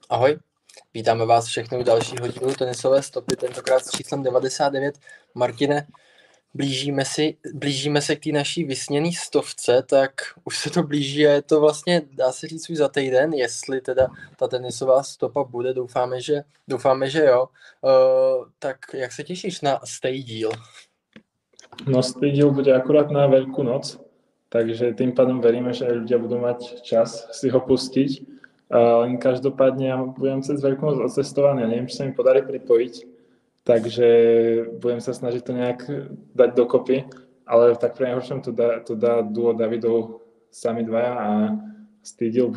Ahoj, vítáme vás všechny u dalšího dílu tenisové stopy, tentokrát s číslem 99. Martine, blížíme se k té naší vysněné stovce, tak už se to blíží a je to vlastně, dá se říct, už za týden, jestli teda ta tenisová stopa bude, doufáme, že jo. Tak jak se těšíš na stej díl? No, stý díl bude akurát na Veľkú noc, takže tým pádom veríme, že ľudia budú mať čas si ho pustiť. Len každopádne ja budem cez Veľkú noc odcestovaný a neviem, či sa mi podarí pripojiť, takže budem sa snažiť to nejak dať dokopy, ale tak pre najhoršom to dá duo Davidov sami dvaja a stý díl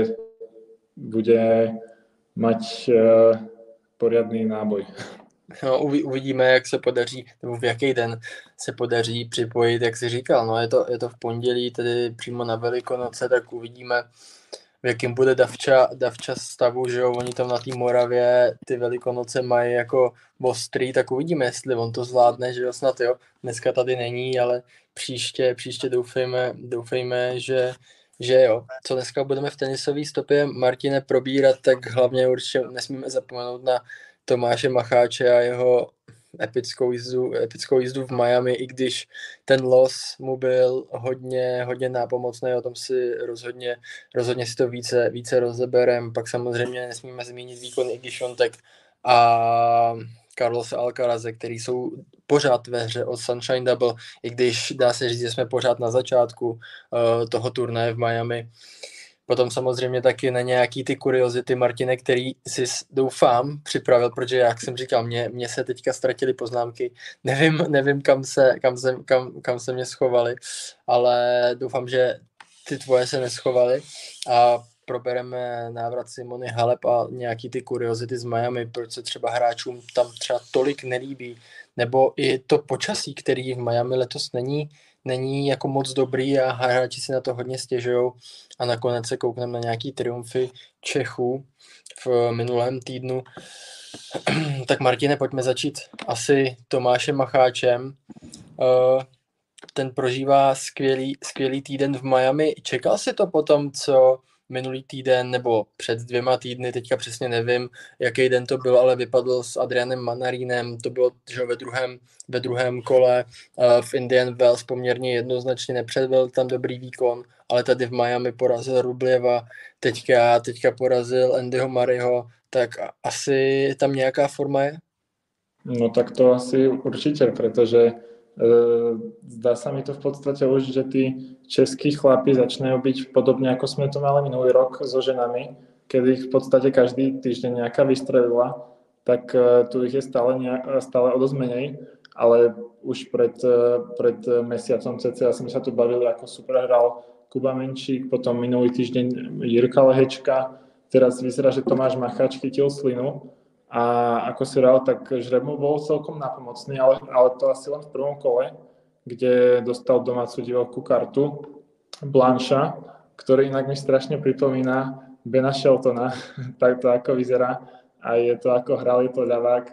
bude mať poriadný náboj. No, uvidíme, jak se podaří, nebo v jaký den se podaří připojit, jak jsi říkal. No, je to v pondělí, tedy přímo na Velikonoce, tak uvidíme, v jakým bude Davča stavu, že jo, oni tam na té Moravě ty Velikonoce mají jako ostrý, tak uvidíme, jestli on to zvládne, že jo, snad jo. Dneska tady není, ale příště doufejme, že jo. Co dneska budeme v tenisové stopě, Martine, probírat, tak hlavně určitě nesmíme zapomenout na Tomáše Macháče a jeho epickou jízdu v Miami, i když ten los mu byl hodně nápomocný, o tom si rozhodně si to více rozeberem. Pak samozřejmě nesmíme zmínit výkon Igy Świątek a Carlose Alcaraze, který jsou pořád ve hře od Sunshine Double, i když dá se říct, že jsme pořád na začátku toho turnaje v Miami. Potom samozřejmě taky na nějaký ty kuriozity, Martine, který si doufám připravil, protože jak jsem říkal, mě se teďka ztratily poznámky, nevím kam se mě schovaly, ale doufám, že ty tvoje se neschovaly a probereme návrat Simony Halep a nějaký ty kuriozity z Miami, proč se třeba hráčům tam třeba tolik nelíbí, nebo i to počasí, který v Miami letos není jako moc dobrý a hráči si na to hodně stěžujou a nakonec se koukneme na nějaký triumfy Čechů v minulém týdnu. Tak Martine, pojďme začít asi Tomášem Macháčem. Ten prožívá skvělý týden v Miami. Čekal si to potom, co minulý týden nebo před 2 týdny, teďka přesně nevím, jaký den to byl, ale vypadl s Adrianem Manarínem, to bylo že ve druhém kole v Indian Wells poměrně jednoznačně, nepředvedl tam dobrý výkon, ale tady v Miami porazil Rublieva, teďka porazil Andyho Murrayho, tak asi tam nějaká forma je? No tak to asi určite, pretože zdá sa mi to v podstate už, že tí českí chlapi začínajú byť podobne ako sme to mali minulý rok so ženami, kedy ich v podstate každý týždeň nejaká vystrelila, tak tu ich je stále o dosť menej, ale už pred mesiacom cca sme sa tu bavili, ako super hral Kuba Menčík, potom minulý týždeň Jirka Lehečka, teraz vyzerá, že Tomáš Macháč chytil slinu. A ako si hral, tak Žreb mu bol celkom napomocný, ale to asi len v prvom kole, kde dostal domácu divokú kartu Blancha, ktorý inak mi strašne pripomína Bena Sheltona, tak to ako vyzerá. A je to ako hral, je to ľavák,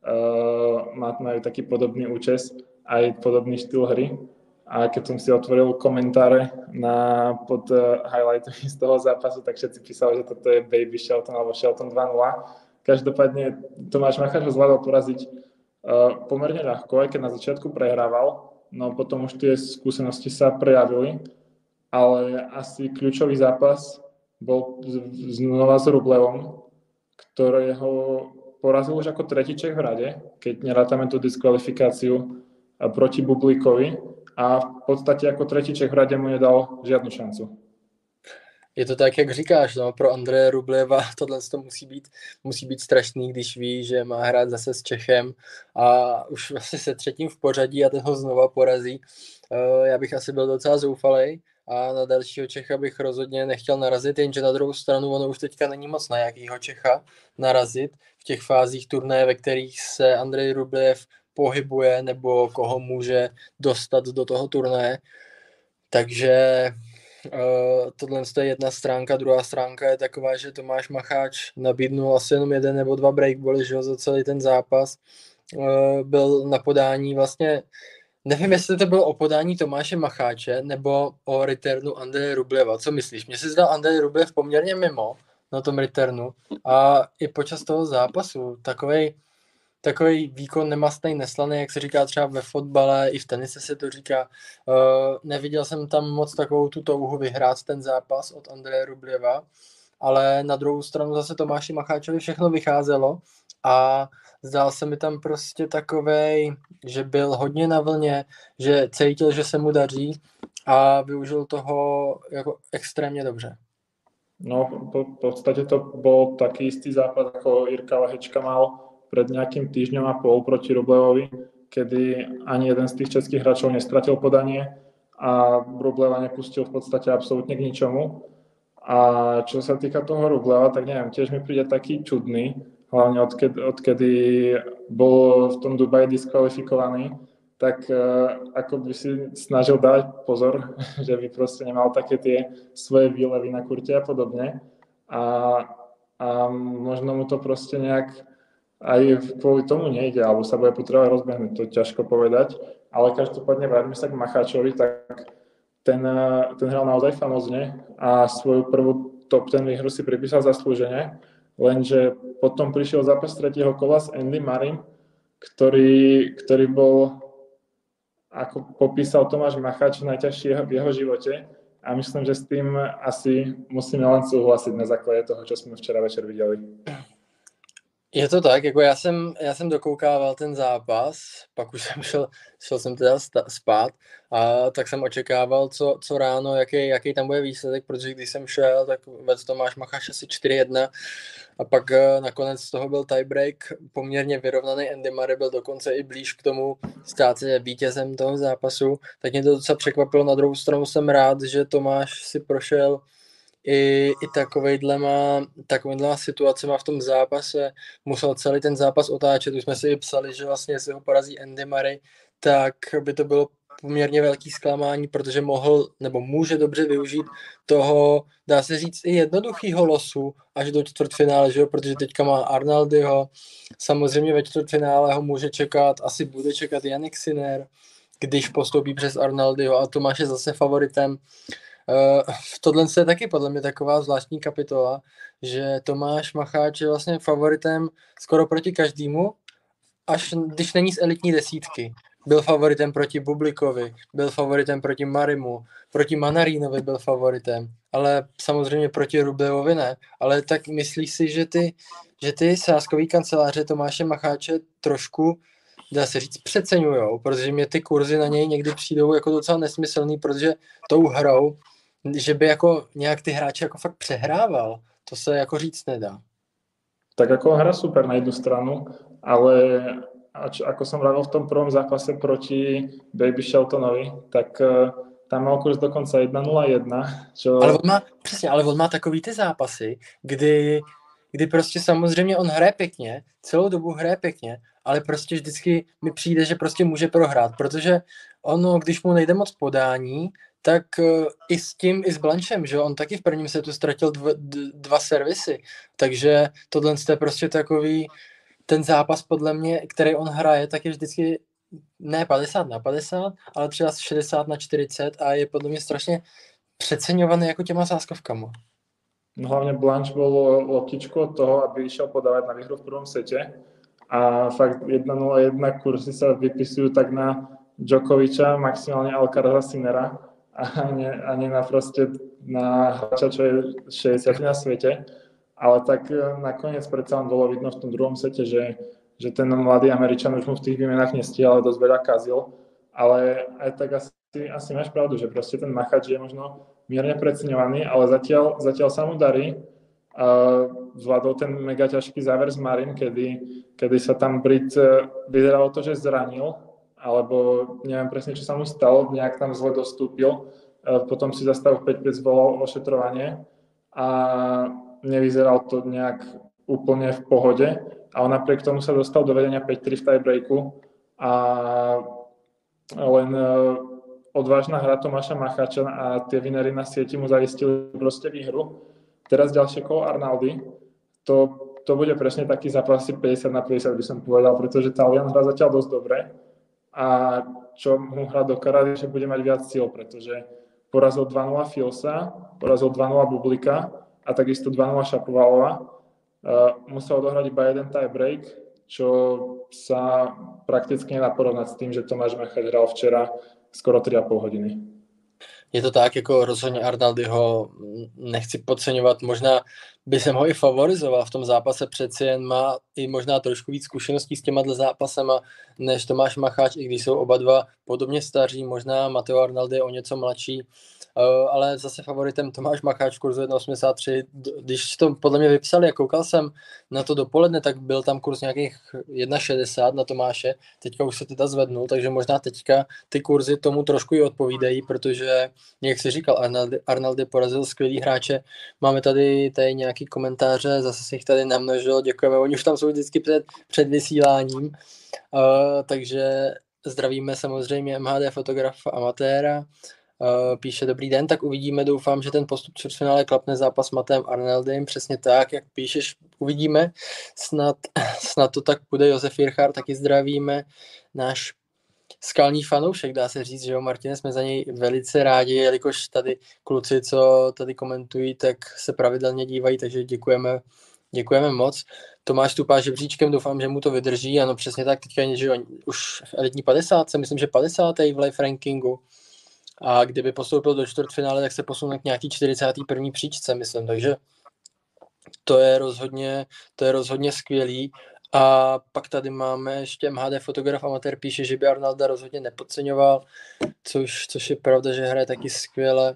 majú taký podobný účes, aj podobný štýl hry. A keď som si otvoril komentáre pod highlightami z toho zápasu, tak všetci písali, že toto je Baby Shelton alebo Shelton 2.0. Každopádne Tomáš Macháč ho zvládol poraziť pomerne ľahko, aj keď na začiatku prehrával, no potom už tie skúsenosti sa prejavili, ale asi kľúčový zápas bol znova s Rublevom, ktorého porazil už ako tretí Čech v rade, keď nerátame tú diskvalifikáciu proti Bublíkovi a v podstate ako tretí Čech v rade mu nedal žiadnu šancu. Je to tak, jak říkáš, no, pro Andreje Rubleva tohle to musí být strašný, když ví, že má hrát zase s Čechem a už vlastně se třetím v pořadí a ten ho znova porazí. Já bych asi byl docela zoufalej a na dalšího Čecha bych rozhodně nechtěl narazit, jenže na druhou stranu ono už teďka není moc na jakýho Čecha narazit v těch fázích turnaje, ve kterých se Andrej Rublev pohybuje nebo koho může dostat do toho turnaje. Takže tohle je jedna stránka, druhá stránka je taková, že Tomáš Macháč nabídnul asi jenom 1 nebo 2 breakbally, že za celý ten zápas. Byl na podání vlastně, nevím, jestli to bylo o podání Tomáše Macháče nebo o returnu Andreje Rubleva. Co myslíš? Mně se zdal Andrej Rublev poměrně mimo, na tom returnu. A i počas toho zápasu takový výkon nemastnej, neslaný, jak se říká třeba ve fotbale, i v tenise se to říká. Neviděl jsem tam moc takovou tu touhu vyhrát ten zápas od Andreje Rubljeva, ale na druhou stranu zase Tomáši Macháčovi všechno vycházelo a zdál se mi tam prostě takovej, že byl hodně na vlně, že cítil, že se mu daří a využil toho jako extrémně dobře. No, v podstate to bol taký istý zápas, ako Jirka Lehečka mal pred nejakým týždňom a pol proti Rublevovi, kedy ani jeden z tých českých hráčov nestratil podanie a Rubleva nepustil v podstate absolútne k ničomu. A čo sa týka toho Rubleva, tak neviem, tiež mi príde taký čudný, hlavne odkedy bol v tom Dubaji diskvalifikovaný, tak ako by si snažil dať pozor, že by proste nemal také tie svoje výlevy na kurte a podobne. A možno mu to proste nejak aj kvôli tomu nejde, alebo sa bude potrebovať rozbehnúť, to ťažko povedať. Ale každopádne vráťme sa k Macháčovi, tak ten hral naozaj famózne a svoju prvú top 10 výhru si pripísal zaslúžene, lenže potom prišiel zápas tretieho kola s Andy Murraym, ktorý bol, ako popísal Tomáš Macháč, najťažší v jeho živote a myslím, že s tým asi musíme len súhlasiť na základe toho, čo sme včera večer videli. Je to tak, jako já jsem dokoukával ten zápas, pak už jsem šel jsem teda spát a tak jsem očekával, co ráno, jaký tam bude výsledek, protože když jsem šel, tak vedl Tomáš Macháč asi 4-1 a pak nakonec z toho byl tiebreak, poměrně vyrovnaný. Andy Murray byl dokonce i blíž k tomu stát se vítězem toho zápasu, tak mě to docela překvapilo. Na druhou stranu jsem rád, že Tomáš si prošel i takovejhlema situacema v tom zápase, musel celý ten zápas otáčet, už jsme si i psali, že vlastně jestli ho porazí Andy Murray, tak by to bylo poměrně velký zklamání, protože může dobře využít toho, dá se říct, i jednoduchýho losu až do čtvrtfinále, že jo? Protože teďka má Arnaldyho, samozřejmě ve čtvrtfinále ho může čekat, asi bude čekat Jannik Sinner, když postoupí přes Arnaldyho a Tomáš je zase favoritem. Tohle je taky podle mě taková zvláštní kapitola, že Tomáš Macháč je vlastně favoritem skoro proti každému, až když není z elitní desítky. Byl favoritem proti Bublikovi, byl favoritem proti Marimu, proti Manarínovi byl favoritem, ale samozřejmě proti Rublevovi ne. Ale tak myslíš si, že ty sázkový kanceláře Tomáše Macháče trošku, dá se říct, přeceňujou, protože mě ty kurzy na něj někdy přijdou jako docela nesmyslný, protože tou hrou, že by jako nějak ty hráče jako fakt přehrával, to se jako říct nedá. Tak ako hra super na jednu stranu, ale ako som vravil v tom prvom zápase proti Baby Sheltonovi, tak tam mal kurz dokonca 1-0-1. Čo... Ale on má takový ty zápasy, kdy prostě samozřejmě on hraje pěkně, celou dobu hraje pěkně, ale prostě vždycky mi přijde, že prostě může prohrát, protože ono, když mu nejde moc podání, tak i s Blanchem, že on taky v prvním setu ztratil dva servisy, takže tohle je prostě takový ten zápas podle mě, který on hraje, tak je vždycky ne 50/50, ale třeba 60/40 a je podle mě strašně přeceňovaný jako těma sázkovkama. No hlavne Blanch bol loptičku od toho, aby išiel podávať na výhru v prvom sete a fakt 1-0-1 kurzy sa vypisujú tak na Djokoviča, maximálne Alcaraza Sinnera a nie na proste na hráča, čo je 60 na svete, ale tak nakoniec predsa len bolo vidno v tom druhom sete, že ten mladý Američan už mu v tých výmenách nestíhal, ale dosť veľa kazil, ale aj tak asi máš pravdu, že proste ten Macháč je možno mierne preceňovaný, ale zatiaľ sa mu darí. Zvládol ten mega ťažký záver s Marim, kedy sa tam Brit vyzeralo to, že zranil, alebo neviem presne, čo sa mu stalo, nejak tam zle dostúpil, potom si za stav 5-5 zvolal ošetrovanie a nevyzeral to nejak úplne v pohode, ale napriek tomu sa dostal do vedenia 5-3 v tiebreaku a len odvážna hra Tomáša Macháča a tie vinery na sieti mu zaistili proste výhru. Teraz ďalšie kolo Arnaldy, to bude presne taký zápas 50/50 by som povedal, pretože Talian hrá zatiaľ dosť dobre a čo mu hrá do karát, že bude mať viac síl, pretože porazil 2-0 Filsa, porazil 2-0 Bublika a takisto 2-0 Šapovalova. Musel odohrať iba jeden tie break, čo sa prakticky nedá porovnať s tým, že Tomáš Macháč hral včera skoro 3,5 hodiny. Je to tak, jako rozhodně Arnaldyho nechci podceňovat, možná by jsem ho i favorizoval v tom zápase, přeci jen má i možná trošku víc zkušeností s těma zápasema než Tomáš Macháč, i když jsou oba dva podobně staří, možná Matteo Arnaldy je o něco mladší, ale zase favoritem Tomáš Macháč v kurzu 1,83, když to podle mě vypsali a koukal jsem na to dopoledne, tak byl tam kurz nějakých 1,60 na Tomáše, teďka už se teda zvednul, takže možná teďka ty kurzy tomu trošku i odpovídají, protože, jak jsi říkal, Arnaldy porazil skvělý hráče, máme tady nějaký komentáře, zase si jich tady namnožil, děkujeme, oni už tam jsou vždycky před vysíláním, takže zdravíme samozřejmě MHD fotografa amatéra, píše dobrý den, tak uvidíme, doufám, že ten postup čtvrtfinále klapne zápas s Mattem Arnaldym, přesně tak, jak píšeš, uvidíme, snad to tak bude. Josef Jirchár taky zdravíme, náš skalní fanoušek, dá se říct, že jo, Martine, jsme za něj velice rádi, jelikož tady kluci, co tady komentují, tak se pravidelně dívají, takže děkujeme moc. Tomáš tupá žebříčkem, doufám, že mu to vydrží, ano, přesně tak, teďka že už v elitní 50, myslím, že 50. v life rankingu, a kdyby postoupil do čtvrtfinále, tak se posune k nějaký 41. příčce, myslím, takže to je rozhodně skvělý. A pak tady máme ještě MHD fotograf amatér, píše, že by Arnalda rozhodně nepodceňoval, což je pravda, že hraje taky skvěle.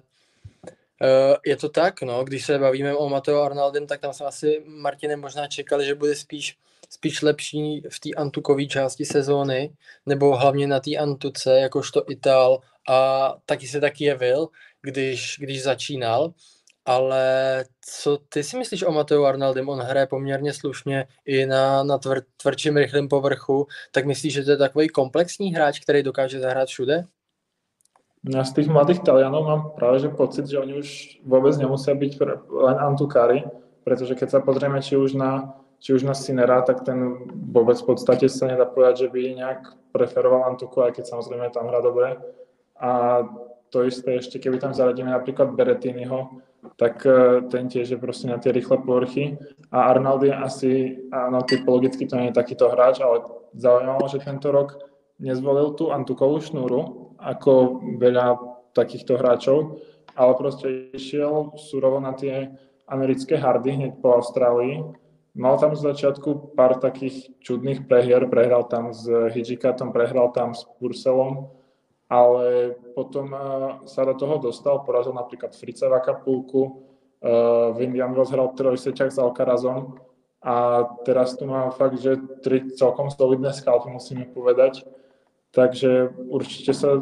Je to tak, no, když se bavíme o Matteo Arnaldem, tak tam jsme asi, Martine, možná čekali, že bude spíš lepší v té antukové části sezóny, nebo hlavně na té antuce, jakožto Ital, a taky se taky jevil, když začínal. Ale co ty si myslíš o Matteu Arnaldem? On hraje poměrně slušně i na tvrdším rychlém povrchu, tak myslíš, že to je takový komplexní hráč, který dokáže zahrát všude? Ja z tých mladých Talianov mám práve že pocit, že oni už vôbec nemusia byť len antukári, pretože keď sa pozrieme či už na Sinera, tak ten vôbec v podstate sa nedá povedať, že by nejak preferoval antuku, aj keď samozrejme tam hrá dobre. A to isté ešte, keby tam zaradíme napríklad Berettiniho, tak ten tiež je proste na tie rýchle povrchy. A Arnaldi asi, áno, typologicky to nie je takýto hráč, ale zaujímalo, že tento rok nezvolil tú antukovú šnúru, ako veľa takýchto hráčov, ale proste išiel surovo na tie americké hardy hneď po Austrálii. Mal tam z začiatku pár takých čudných prehier, prehral tam s Hidžikatom, prehral tam s Purcellom, ale potom sa do toho dostal, porazil napríklad Fritza v Acapulcu, v Indian Wells hral trojsečak s Alcarazom a teraz tu má fakt, že 3 celkom solidné skalpy, musíme povedať. Takže určite sa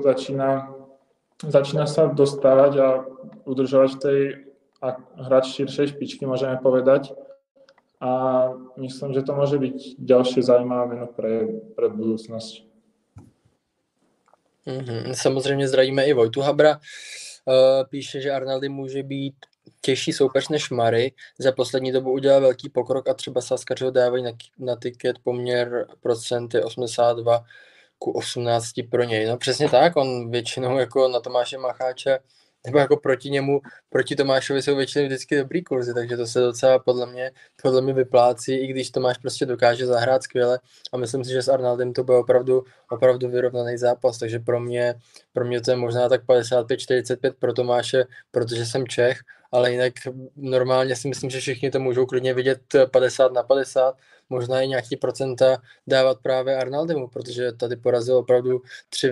začína sa dostávať a udržovať v tej a hrať širšej špičky, môžeme povedať. A myslím, že to môže byť ďalšie zaujímavé meno pre budúcnosť. Samozřejmě zdravíme i Vojtu Habra. Píše, že Arnaldy může být těžší soupeř než Murray. Za poslední dobu udělal velký pokrok a třeba Saskaři ho dávají na tiket, poměr procenty 82:18 pro něj. No přesně tak, on většinou jako na Tomáše Macháče, nebo jako proti Tomášovi jsou většinou vždycky dobrý kurzy, takže to se docela podle mě vyplácí, i když Tomáš prostě dokáže zahrát skvěle a myslím si, že s Arnaldem to byl opravdu vyrovnaný zápas, takže pro mě to je možná tak 55-45 pro Tomáše, protože jsem Čech, ale jinak normálně si myslím, že všichni to můžou klidně vidět 50/50, možná i nějaký procenta dávat právě Arnaldemu, protože tady porazil opravdu 3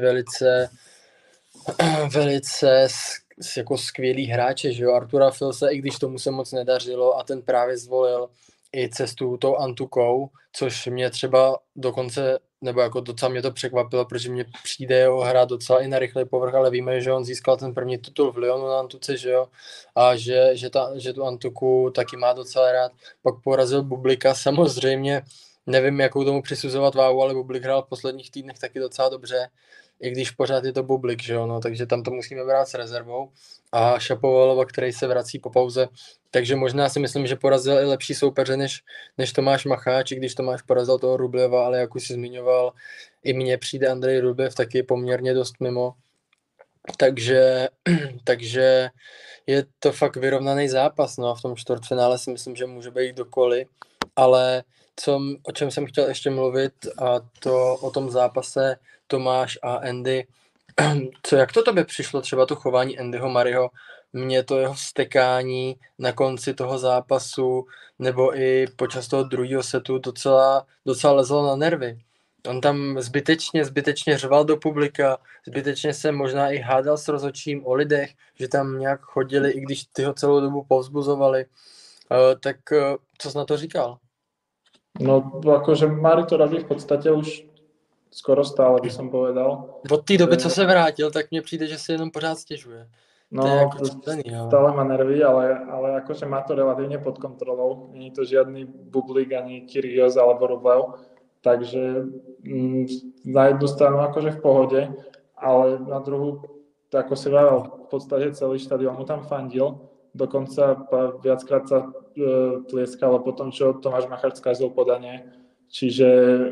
velice jako skvělý hráče, že jo, Artura Filse, i když tomu se moc nedařilo a ten právě zvolil i cestu tou antukou, což mě třeba dokonce, nebo jako docela mě to překvapilo, protože mě přijde jeho hra docela i na rychlý povrch, ale víme, že on získal ten první titul v Lyonu na antuce, že jo, a že tu antuku taky má docela rád. Pak porazil Bublika, samozřejmě nevím, jakou tomu přisuzovat váhu, ale Bublik hrál v posledních týdnech taky docela dobře, i když pořád je to Bublik, že jo, no, takže tam to musíme brát s rezervou. A Šapovalova, který se vrací po pauze, takže možná si myslím, že porazil i lepší soupeře než Tomáš Macháč, i když Tomáš porazil toho Rubleva, ale jak už si zmiňoval, i mně přijde Andrej Rublev taky poměrně dost mimo. takže je to fakt vyrovnaný zápas, no a v tom čtvrtfinále si myslím, že může být kdokoliv, ale o čem jsem chtěl ještě mluvit, a to o tom zápase Tomáš a Andy, jak to tobě přišlo, třeba to chování Andyho Murrayho, mě to jeho stekání na konci toho zápasu, nebo i počas toho druhého setu docela lezlo na nervy. On tam zbytečně řval do publika, zbytečně se možná i hádal s rozhodčím o lidech, že tam nějak chodili, i když ty ho celou dobu povzbuzovali. Tak co jsi na to říkal? No, akože Murray to robí v podstate už skoro stále, by som povedal. Od té doby, co se vrátil, tak mně přijde, že se jenom pořád stěžuje. No, jako stále má nervy, ale akože má to relatívne pod kontrolou. Není to žiadny Bublik, ani Kyrgios alebo Rublev. Takže na jednu stranu akože v pohode, ale na druhú, ako si vravel, v podstate celý štadión mu tam fandil. Dokonca viackrát sa tlieskalo po tom, čo Tomáš Macháč skazil podanie. Čiže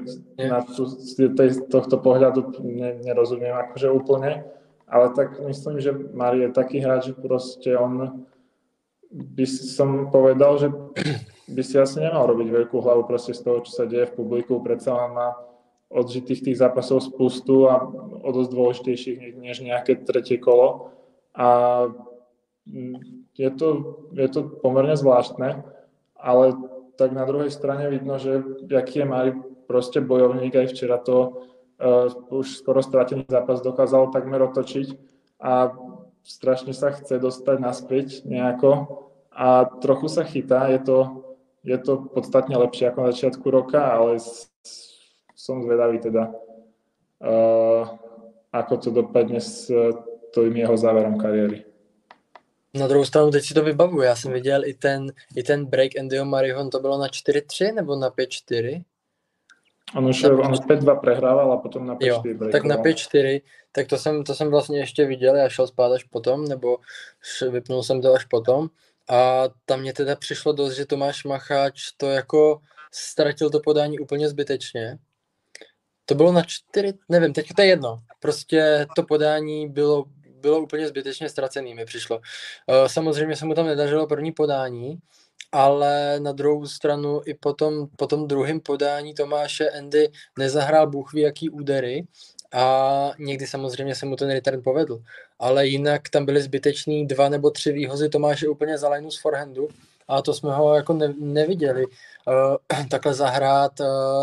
z tohto pohľadu nerozumiem akože úplne. Ale tak myslím, že Murray je taký hráč, že proste on by som povedal, že by si asi nemal robiť veľkú hlavu proste z toho, čo sa deje v publiku. Predsa len má odžitých tých zápasov spustu a o dosť dôležitejších než nejaké tretie kolo. A je to pomerne zvláštne, ale tak na druhej strane vidno, že aký je Murray proste bojovník. Aj včera to už skoro stratený zápas dokázal takmer otočiť a strašne sa chce dostať naspäť nejako a trochu sa chytá. Je to podstatne lepšie ako na začiatku roka, ale som zvedavý teda, ako to dopadne s tým jeho záverom kariéry. Na druhou stranu teď si to vybavuju. Já jsem viděl i ten break Andyho Murrayho, to bylo na 4-3 nebo na 5-4? On už 5-2 prehrával a potom na 5-4 breakoval. Tak na 5-4, tak to jsem vlastně ještě viděl, já šel spát až potom, nebo vypnul jsem to až potom. A tam mě teda přišlo dost, že Tomáš Macháč to jako ztratil to podání úplně zbytečně. To bylo na 4, nevím, teď to je jedno. Prostě to podání bylo úplně zbytečně ztracený, mi přišlo. Samozřejmě se mu tam nedařilo první podání, ale na druhou stranu i po tom druhém podání Tomáše Andy nezahrál bůh ví jaký údery a někdy samozřejmě se mu ten return povedl. Ale jinak tam byly zbytečný 2 nebo 3 výhozy Tomáše úplně za lineu z forehandu a to jsme ho jako neviděli takhle zahrát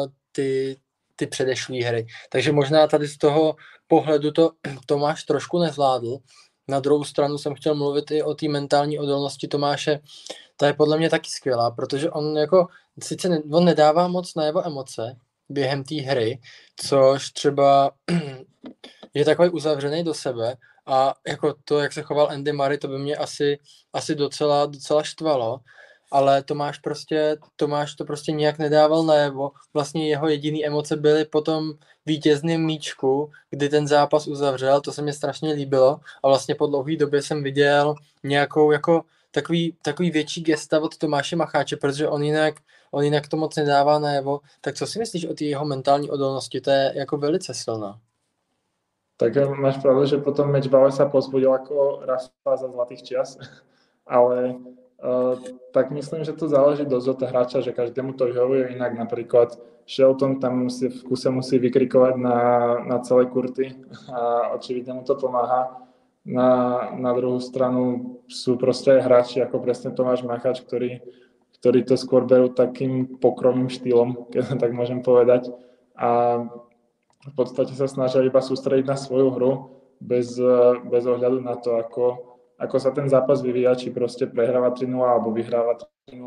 ty předešlé hry. Takže možná tady z toho pohledu to Tomáš trošku nezvládl. Na druhou stranu jsem chtěl mluvit i o té mentální odolnosti Tomáše. Ta je podle mě taky skvělá, protože on jako sice on nedává moc najevo emoce během té hry, což třeba je takový uzavřený do sebe a jako to, jak se choval Andy Murray, to by mě asi docela štvalo, ale Tomáš to prostě nějak nedával najevo. Vlastně jeho jediný emoce byly po tom vítězném míčku, kdy ten zápas uzavřel, to se mi strašně líbilo a vlastně po dlouhé době jsem viděl nějakou jako takový větší gesta od Tomáše Macháče, protože on jinak to moc nedává najevo. Tak co si myslíš o té jeho mentální odolnosti? To je jako velice silná. Tak máš pravdu, že potom Mečbauer sa pozbudil ako Rafa za zlatých čias, ale tak myslím, že to záleží dosť od hráča, že každému to vyhovuje inak. Napríklad Shelton tam v kuse musí vykrikovať na celé kurty a očividne mu to pomáha. Na druhú stranu sú proste aj hráči ako presne Tomáš Macháč, ktorí to skôr berú takým pokromným štýlom, keď tak môžem povedať. A v podstate sa snažia iba sústrediť na svoju hru bez ohľadu na to, ako sa ten zápas vyvíja, či proste prehráva 3-0 alebo vyhráva 3-0,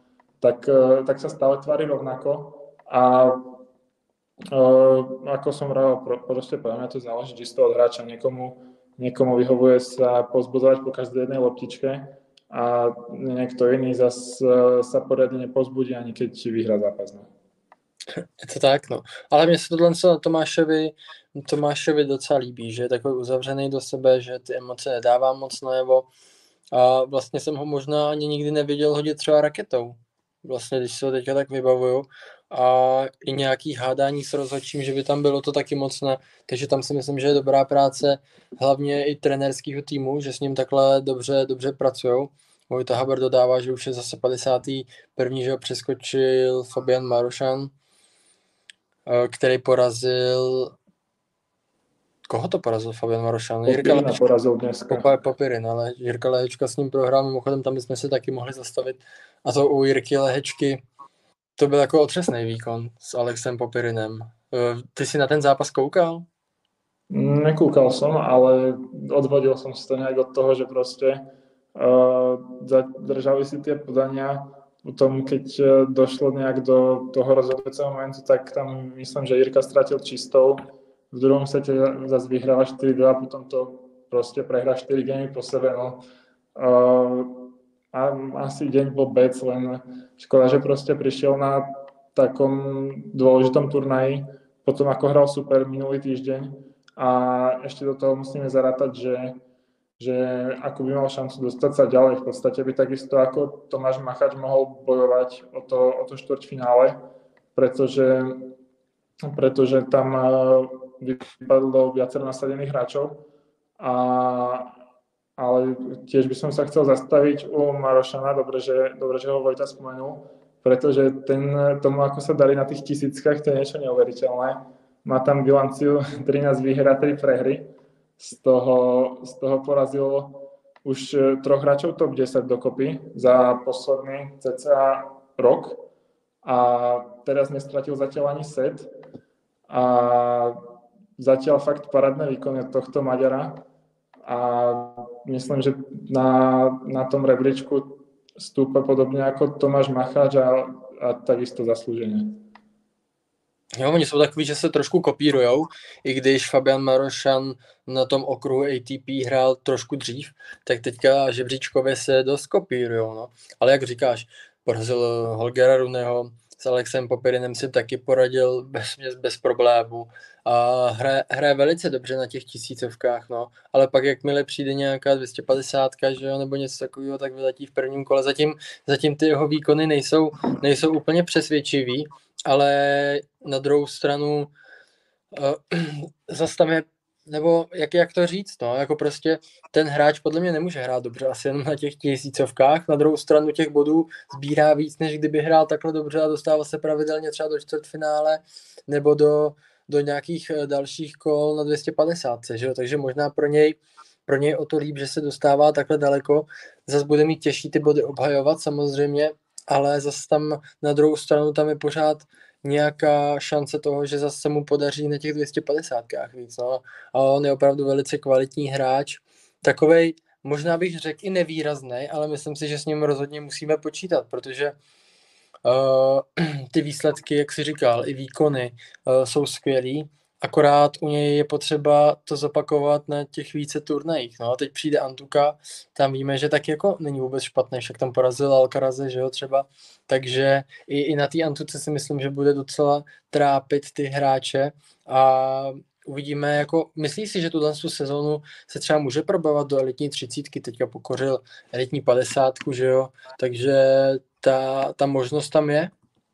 tak sa stále tvári rovnako. A ako som vravel, proste podľa mňa to záleží čisto od hráča. Niekomu vyhovuje sa pozbudzovať po každej jednej loptičke a niekto iný zase sa poriadne nepozbudí, ani keď vyhrá zápas. No. Je to tak, no. Ale mně se tohle Tomášovi docela líbí, že je takový uzavřený do sebe, že ty emoce nedává moc najevo a vlastně jsem ho možná ani nikdy neviděl hodit třeba raketou. vlastně, když se ho teďka tak vybavuju. A i nějaký hádání s rozhodčím, že by tam bylo, to taky moc ne. Takže tam si myslím, že je dobrá práce hlavně i trenérského týmu, že s ním takhle dobře pracujou. Vojta Haber dodává, že už je zase 51. že ho přeskočil Fabian Marušan, který porazil... Koho to porazil Fabian Marušan? Popirina porazil dneska. Popyrin, ale Jirka Lehečka s ním prohrál, mimochodem tam bychom se taky mohli zastavit. A to u Jirky Lehečky to byl jako otřesný výkon s Alexem Popyrinem. Ty si na ten zápas koukal? Nekúkal som, ale odvodil som si to nejak od toho, že proste zadržali si tie podania. Potom, keď došlo nejak do toho rozhodujúceho momentu, tak tam myslím, že Jirka stratil čistou. V druhom sete zase vyhráva 4-2, potom to proste prehrá 4 gamy po sebe. No. A asi deň bol bec, len škoda, že proste prišiel na takom dôležitom turnaji, potom ako hral super minulý týždeň. A ešte do toho musíme zarátať, že ako by mal šancu dostať sa ďalej. V podstate by takisto ako Tomáš Machač mohol bojovať o to štvrťfinále, pretože tam vypadlo viacero nasadených hráčov. Ale tiež by som sa chcel zastaviť u Marošana, dobre, že ho Vojta spomenul, pretože tomu, ako sa darí na tých tisíckach, to je niečo neuveriteľné. Má tam bilanciu 13 výher a 3 prehry. Z toho porazil už 3 hráčov top 10 dokopy za posledný cca rok. A teraz nestratil zatiaľ ani set. A zatiaľ fakt parádne výkony od tohto Maďara. A myslím, že na tom rebríčku stúpa podobne ako Tomáš Macháč a takisto zaslúžene. Jo, oni jsou takový, že se trošku kopírujou, i když Fabian Marošan na tom okruhu ATP hrál trošku dřív, tak teďka žebříčkově se dost kopírujou, no. Ale jak říkáš, porazil Holgera Runeho, s Alexem Popyrinem si taky poradil bez problémů a hraje velice dobře na těch tisícovkách, no. Ale pak jakmile přijde nějaká 250, že jo, nebo něco takového, tak vyletí v prvním kole. Zatím ty jeho výkony nejsou úplně přesvědčivý, ale na druhou stranu zase tam je, nebo jak to říct, no, jako prostě ten hráč podle mě nemůže hrát dobře asi jenom na těch tisícovkách, na druhou stranu těch bodů sbírá víc, než kdyby hrál takhle dobře a dostával se pravidelně třeba do čtvrtfinále nebo do nějakých dalších kol na 250, že jo, takže možná pro něj o to líp, že se dostává takhle daleko, zase bude mít těžší ty body obhajovat samozřejmě, ale zase tam na druhou stranu tam je pořád nějaká šance toho, že zase se mu podaří na těch 250 víc. No. A on je opravdu velice kvalitní hráč. Takovej, možná bych řekl i nevýrazný, ale myslím si, že s ním rozhodně musíme počítat, protože ty výsledky, jak jsi říkal, i výkony jsou skvělý, akorát u něj je potřeba to zopakovat na těch více turnajích. No a teď přijde Antuka, tam víme, že tak jako není vůbec špatný, však tam porazil Alcaraze, že jo, třeba. Takže i na té Antuce si myslím, že bude docela trápit ty hráče a uvidíme, jako, myslíš si, že tuhle sezónu se třeba může probovat do elitní 30, teďka pokořil elitní 50, že jo, takže ta možnost tam je?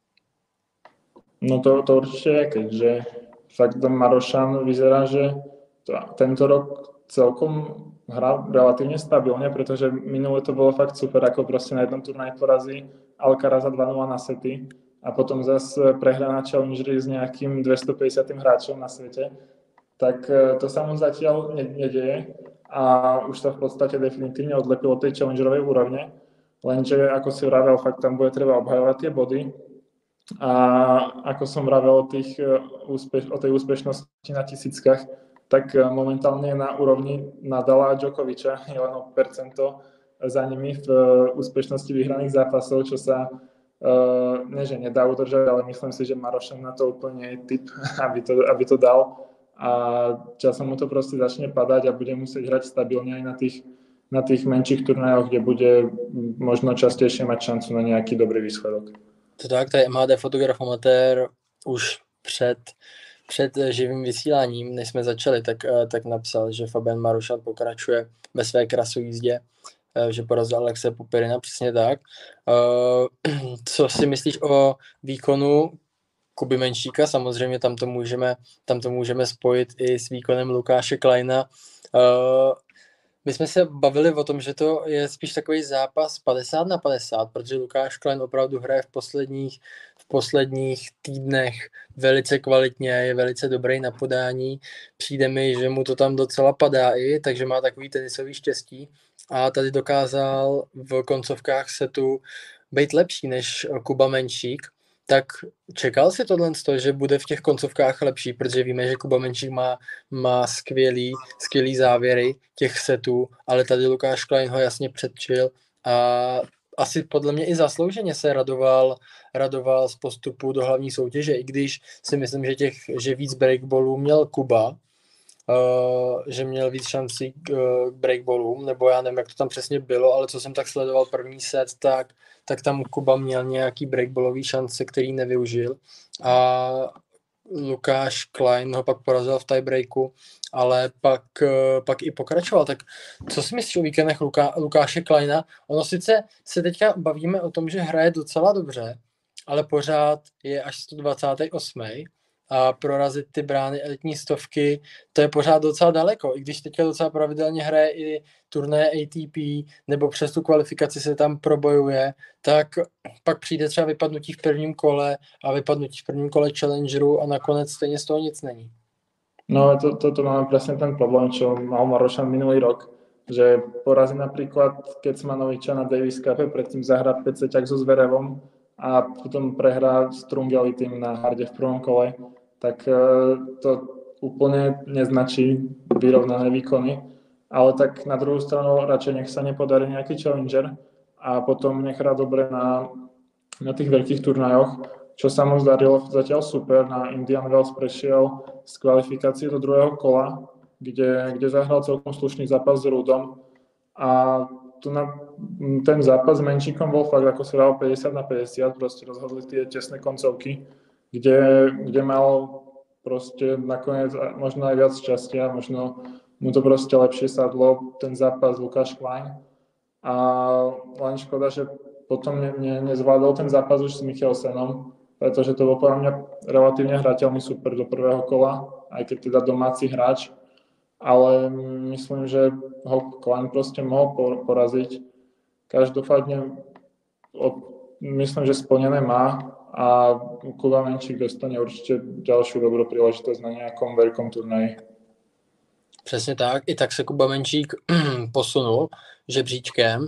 No to určite je, keďže fakt Marošan vyzerá, že tento rok celkom hrá relatívne stabilne, pretože minule to bolo fakt super, ako proste na jednom turnaji porazí Alcaraza 2-0 na sety a potom zase prehra na Challengeri s nejakým 250. hráčom na svete. Tak to sa mu zatiaľ nedeje a už sa v podstate definitívne odlepilo tej challengerovej úrovne, lenže ako si vravel, fakt tam bude treba obhajovať tie body. A ako som vravel o tej úspešnosti na tisíckach, tak momentálne je na úrovni Nadala a Djokoviča, je len o percento za nimi v úspešnosti vyhraných zápasov, čo sa ne, že nedá udržať, ale myslím si, že Marošan na to úplne je typ, aby to dal a časom mu to proste začne padať a bude musieť hrať stabilne aj na tých menších turnajoch, kde bude možno častejšie mať šancu na nejaký dobrý výsledok. To tak, to je MHD fotograf amatér už před živým vysíláním, než jsme začali, tak napsal, že Fabian Marušan pokračuje ve své krasojízdě že porazil Alexe Popirina, přesně tak. Co si myslíš o výkonu Kuby Menšíka? Samozřejmě tam to můžeme spojit i s výkonem Lukáše Kleina. My jsme se bavili o tom, že to je spíš takový zápas 50-50, protože Lukáš Klein opravdu hraje v posledních týdnech velice kvalitně, je velice dobrý na podání. Přijde mi, že mu to tam docela padá i, takže má takový tenisový štěstí a tady dokázal v koncovkách setu být lepší než Kuba Menšík. Tak čekal si tohle, že bude v těch koncovkách lepší, protože víme, že Kuba Menšík má skvělý závěry těch setů, ale tady Lukáš Klein ho jasně předčil a asi podle mě i zaslouženě se radoval z postupu do hlavní soutěže, i když si myslím, že víc breakballů měl Kuba, že měl víc šancí k breakballům, nebo já nevím, jak to tam přesně bylo, ale co jsem tak sledoval první set, tak tam Kuba měl nějaký breakballový šance, který nevyužil a Lukáš Klein ho pak porazil v tiebreaku, ale pak i pokračoval. Tak co si myslíš o víkendech Lukáše Kleina? Ono sice se teďka bavíme o tom, že hraje docela dobře, ale pořád je až 128. A prorazit ty brány elitní stovky, to je pořád docela daleko. I když teďka docela pravidelně hraje i turnaje ATP, nebo přes tu kvalifikaci se tam probojuje, tak pak přijde třeba vypadnutí v prvním kole a vypadnutí v prvním kole Challengeru a nakonec stejně z toho nic není. No, toto máme presne ten problém, čo mal Marošan minulý rok, že porazí napríklad Kecmanoviča na Davis Cupe, predtým zahrá 5 seťak so Zverevom a potom prehrá Strungeli tým na harde v prvom kole, tak to úplne neznačí vyrovnané výkony, ale tak na druhú stranu radšej nech sa nepodarí nejaký challenger a potom nech hrá dobre na tých veľkých turnajoch, čo sa mu zdarilo zatiaľ super. Na Indian Wells prešiel z kvalifikácie do druhého kola, kde zahral celkom slušný zápas s Rudom a ten zápas s Menšíkom bol fakt, ako sa dalo 50-50, proste rozhodli tie tesné koncovky, kde mal proste nakoniec možno aj viac šťastia, možno mu to proste lepšie sadlo, ten zápas Lukáš Klein. A len škoda, že potom nezvládol ten zápas už s Michelsenom, pretože to bol podľa mňa relatívne hrateľný super do prvého kola, aj keď teda domáci hráč, ale myslím, že ho Klein proste mohol poraziť. Každopádne myslím, že splnené má a Kuba Menšík dostane určite ďalšiu dobrú príležitosť na nejakom veľkom turnaji. Přesně tak. I tak se Kuba Menšík posunul žebříčkem.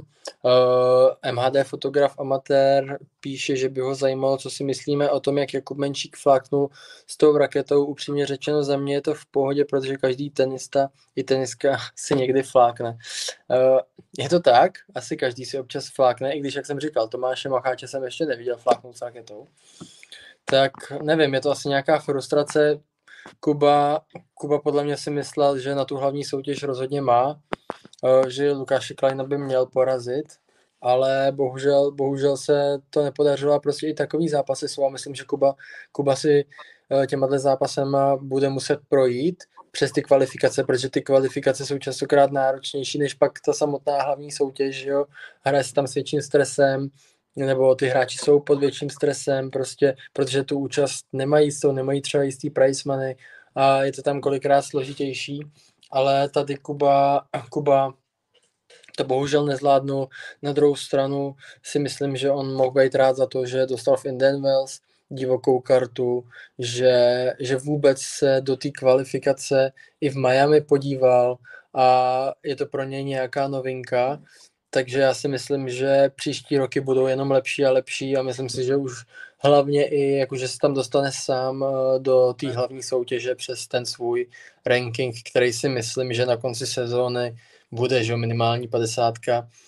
MHD fotograf amatér píše, že by ho zajímalo, co si myslíme o tom, jak Jakub Menšík fláknul s tou raketou. Upřímně řečeno, za mě je to v pohodě, protože každý tenista i tenistka si někdy flákne. Je to tak, asi každý si občas flákne, i když, jak jsem říkal, Tomáše Macháče jsem ještě neviděl fláknout s raketou. Tak nevím, je to asi nějaká frustrace. Kuba podle mě si myslel, že na tu hlavní soutěž rozhodně má, že Lukáše Kleina by měl porazit, ale bohužel se to nepodařilo a prostě i takový zápasy jsou a myslím, že Kuba si těma zápasema bude muset projít přes ty kvalifikace, protože ty kvalifikace jsou častokrát náročnější než pak ta samotná hlavní soutěž, jo? Hraje se tam s větším stresem, nebo ty hráči jsou pod větším stresem, prostě, protože tu účast nemají třeba jistý prize money a je to tam kolikrát složitější, ale tady Kuba to bohužel nezvládnul. Na druhou stranu si myslím, že on mohl být rád za to, že dostal v Indian Wells divokou kartu, že vůbec se do té kvalifikace i v Miami podíval a je to pro něj nějaká novinka. Takže já si myslím, že příští roky budou jenom lepší a lepší a myslím si, že už hlavně i jakože se tam dostane sám do té hlavní soutěže přes ten svůj ranking, který si myslím, že na konci sezóny bude, že minimální 50,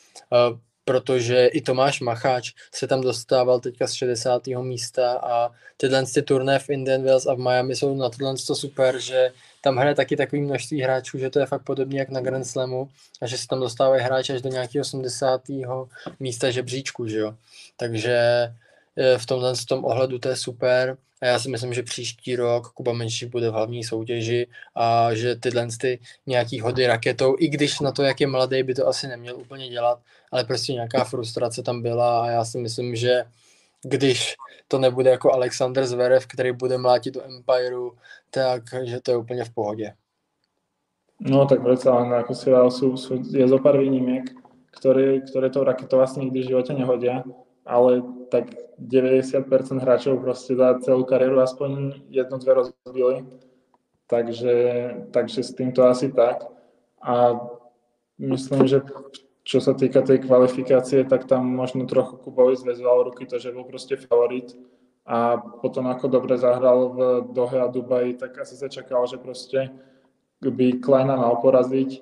protože i Tomáš Macháč se tam dostával teďka z 60. místa a tyhle turné v Indian Wells a v Miami jsou na tohle super, že tam hraje taky takový množství hráčů, že to je fakt podobně jak na Grand Slamu a že se tam dostávají hráči až do nějakého 80. místa žebříčku, že jo. Takže v tom ohledu to je super A já si myslím, že příští rok Kuba Menšík bude v hlavní soutěži a že tyhle nějaký hody raketou, i když na to, jak je mladý, by to asi neměl úplně dělat, ale prostě nějaká frustrace tam byla a já si myslím, že když to nebude jako Alexander Zverev, který bude mlátit do Empireu, takže to je úplně v pohodě. No tak predsa len, ako si dal, je zo pár výnimiek, ktoré tou raketou asi nikdy v živote nehodia, ale tak 90% hráčov proste za celú kariéru aspoň jedno, dve rozbili, takže s týmto asi tak. A myslím, že čo sa týka tej kvalifikácie, tak tam možno trochu Kubovi zväzoval ruky to, že bol proste favorit a potom ako dobre zahral v Dohe a Dubaji, tak asi sa čakalo, že proste by Kleina mal poraziť.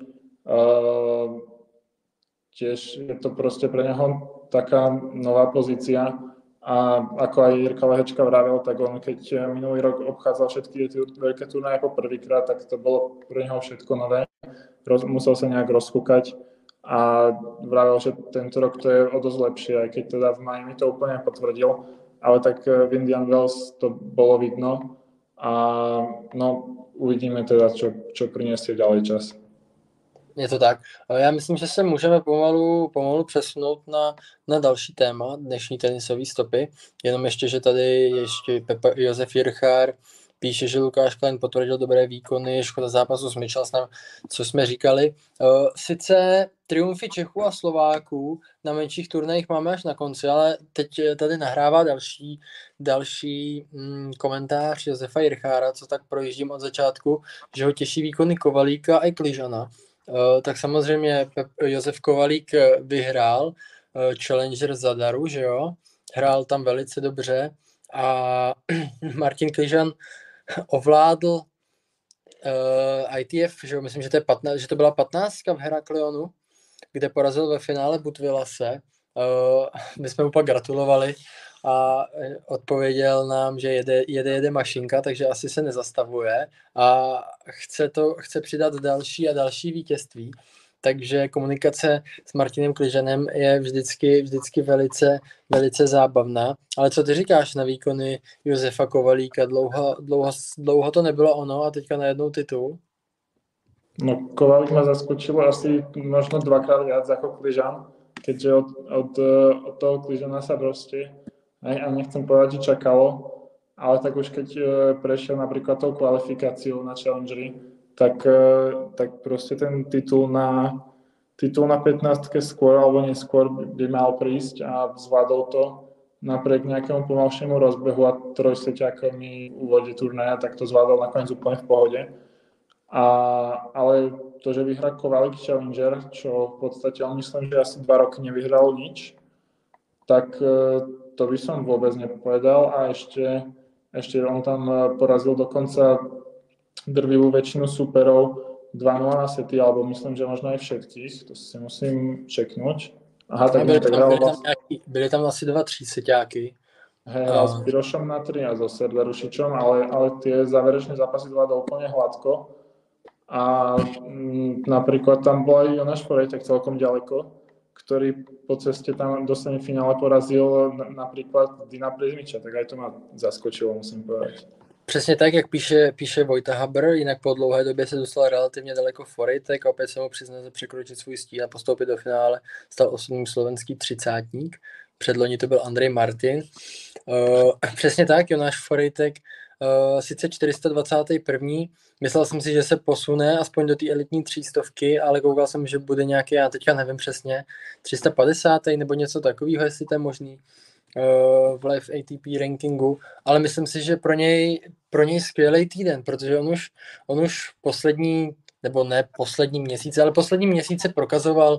Tiež je to proste pre neho taká nová pozícia a ako aj Jirka Lehečka vravel, tak on keď minulý rok obchádzal všetky veľké turnaje po prvýkrát, tak to bolo pre neho všetko nové. Musel sa nejak rozkúkať a vravel, že tento rok to je o dosť lepšie, aj keď teda v Miami to úplne potvrdil, ale tak v Indian Wells to bolo vidno a no uvidíme teda, čo priniesie ďalej čas. Je to tak. Já myslím, že se můžeme pomalu přesunout na další téma dnešní tenisové stopy. Jenom ještě, že tady ještě Josef Jirchár píše, že Lukáš Klein potvrdil dobré výkony, škoda zápasu s Michalsonem, co jsme říkali. Sice triumfy Čechů a Slováků na menších turnajích máme až na konci, ale teď tady nahrává další komentář Josefa Jirchára, co tak projíždím od začátku, že ho těší výkony Kovalíka a Kližana. Tak samozřejmě Josef Kovalík vyhrál Challenger Zadaru, že jo? Hrál tam velice dobře a Martin Kližan ovládl ITF, že jo? Myslím, že to byla 15 v Heraklionu, kde porazil ve finále Butvilase. My jsme mu pak gratulovali a odpověděl nám, že jede mašinka, takže asi se nezastavuje a chce přidat další a další vítězství. Takže komunikace s Martinem Kližanem je vždycky velice zábavná. Ale co ty říkáš na výkony Josefa Kovalíka? Dlouho to nebylo ono a teďka najednou titul? No Kovalík ma zaskočil asi možno dvakrát viac ako Kližan, keďže od toho Kližana sa proste, a nechcem povedať, že čakalo, ale tak už keď prešiel napríklad tou kvalifikáciou na Challengeri, tak proste ten titul na 15 skôr alebo neskôr by mal prísť a zvládol to napriek nejakému pomalšiemu rozbehu a trojseťákovi v úvode turnaja, tak to zvládol nakoniec úplne v pohode. Ale to, že vyhrá Kovalík Challenger, čo v podstate on myslím, že asi 2 roky nevyhral nič, tak to by som vôbec nepovedal a ešte on tam porazil dokonca drvivú väčšinu superov 2-0 na sety, alebo myslím, že možno aj všetkých, to si musím čeknúť. Aha, tak byli tam asi 2-3 seťáky. Hral s Pirošom na 3 a so Serdarušičom, ale tie záverečné zápasy zvládol úplne hladko. A napríklad tam bol aj Jonáš Forejtek celkom ďaleko, ktorý po ceste tam do semifinále porazil napríklad Dina Prizmiča, tak aj to ma zaskočilo, musím povedať. Přesně tak, jak píše Vojta Haber, jinak po dlouhé době se dostal relativně daleko Forejtek a opět se mu přiznal překročit svůj stín a postoupit do finále, stal 8. slovenský třicátník. Předloni to byl Andrej Martin. Přesně tak, Jonáš Forejtek, sice 421. Myslel jsem si, že se posune aspoň do té elitní 300, ale koukal jsem, že bude nějaký, já teďka nevím přesně, 350. nebo něco takového, jestli to je možný v live ATP rankingu, ale myslím si, že pro něj skvělý týden, protože on už poslední, nebo ne poslední měsíce, ale poslední měsíce prokazoval,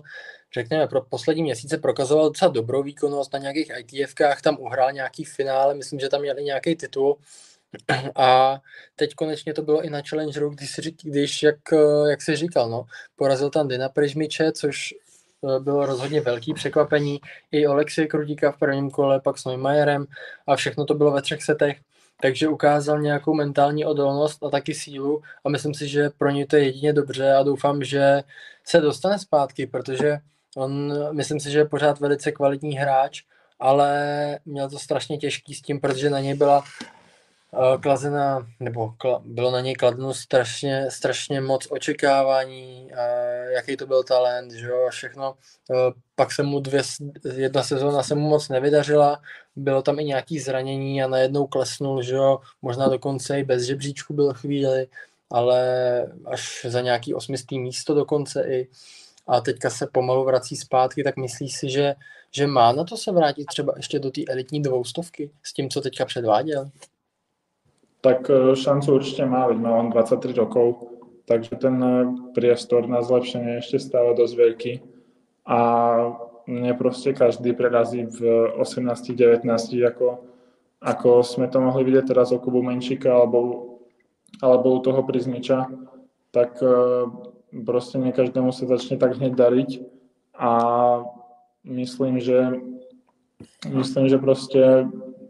docela dobrou výkonnost na nějakých ITFkách, tam uhrál nějaký finále, myslím, že tam měl i nějaký titul a teď konečně to bylo i na Challengeru, když jak jsi říkal, no, porazil tam Dina Prizmiče, což bylo rozhodně velký překvapení. I Oleksij Krutíka v prvním kole, pak s Neumayerem a všechno to bylo ve 3 setech. Takže ukázal nějakou mentální odolnost a taky sílu a myslím si, že pro něj to je jedině dobře a doufám, že se dostane zpátky, protože myslím si, že je pořád velice kvalitní hráč, ale měl to strašně těžký s tím, protože na něj byla Klazena, nebo bylo na něj kladeno strašně moc očekávání, jaký to byl talent, že jo, a všechno. Pak se mu jedna sezóna se mu moc nevydařila, bylo tam i nějaký zranění a najednou klesnul, že jo, možná dokonce i bez žebříčku byl chvíli, ale až za nějaký 8. místo dokonce i. A teďka se pomalu vrací zpátky, tak myslíš si, že má na to se vrátit třeba ještě do té elitní 200 s tím, co teďka předváděl? Tak šancu určite má, veď má on 23 rokov, takže ten priestor na zlepšenie je ešte stále dosť veľký. A mne proste každý prerazí v 18-19, ako sme to mohli vidieť teraz o Kubu Menšika alebo u toho Prizmiča, tak proste nie každému sa začne tak hneď dariť a myslím, že proste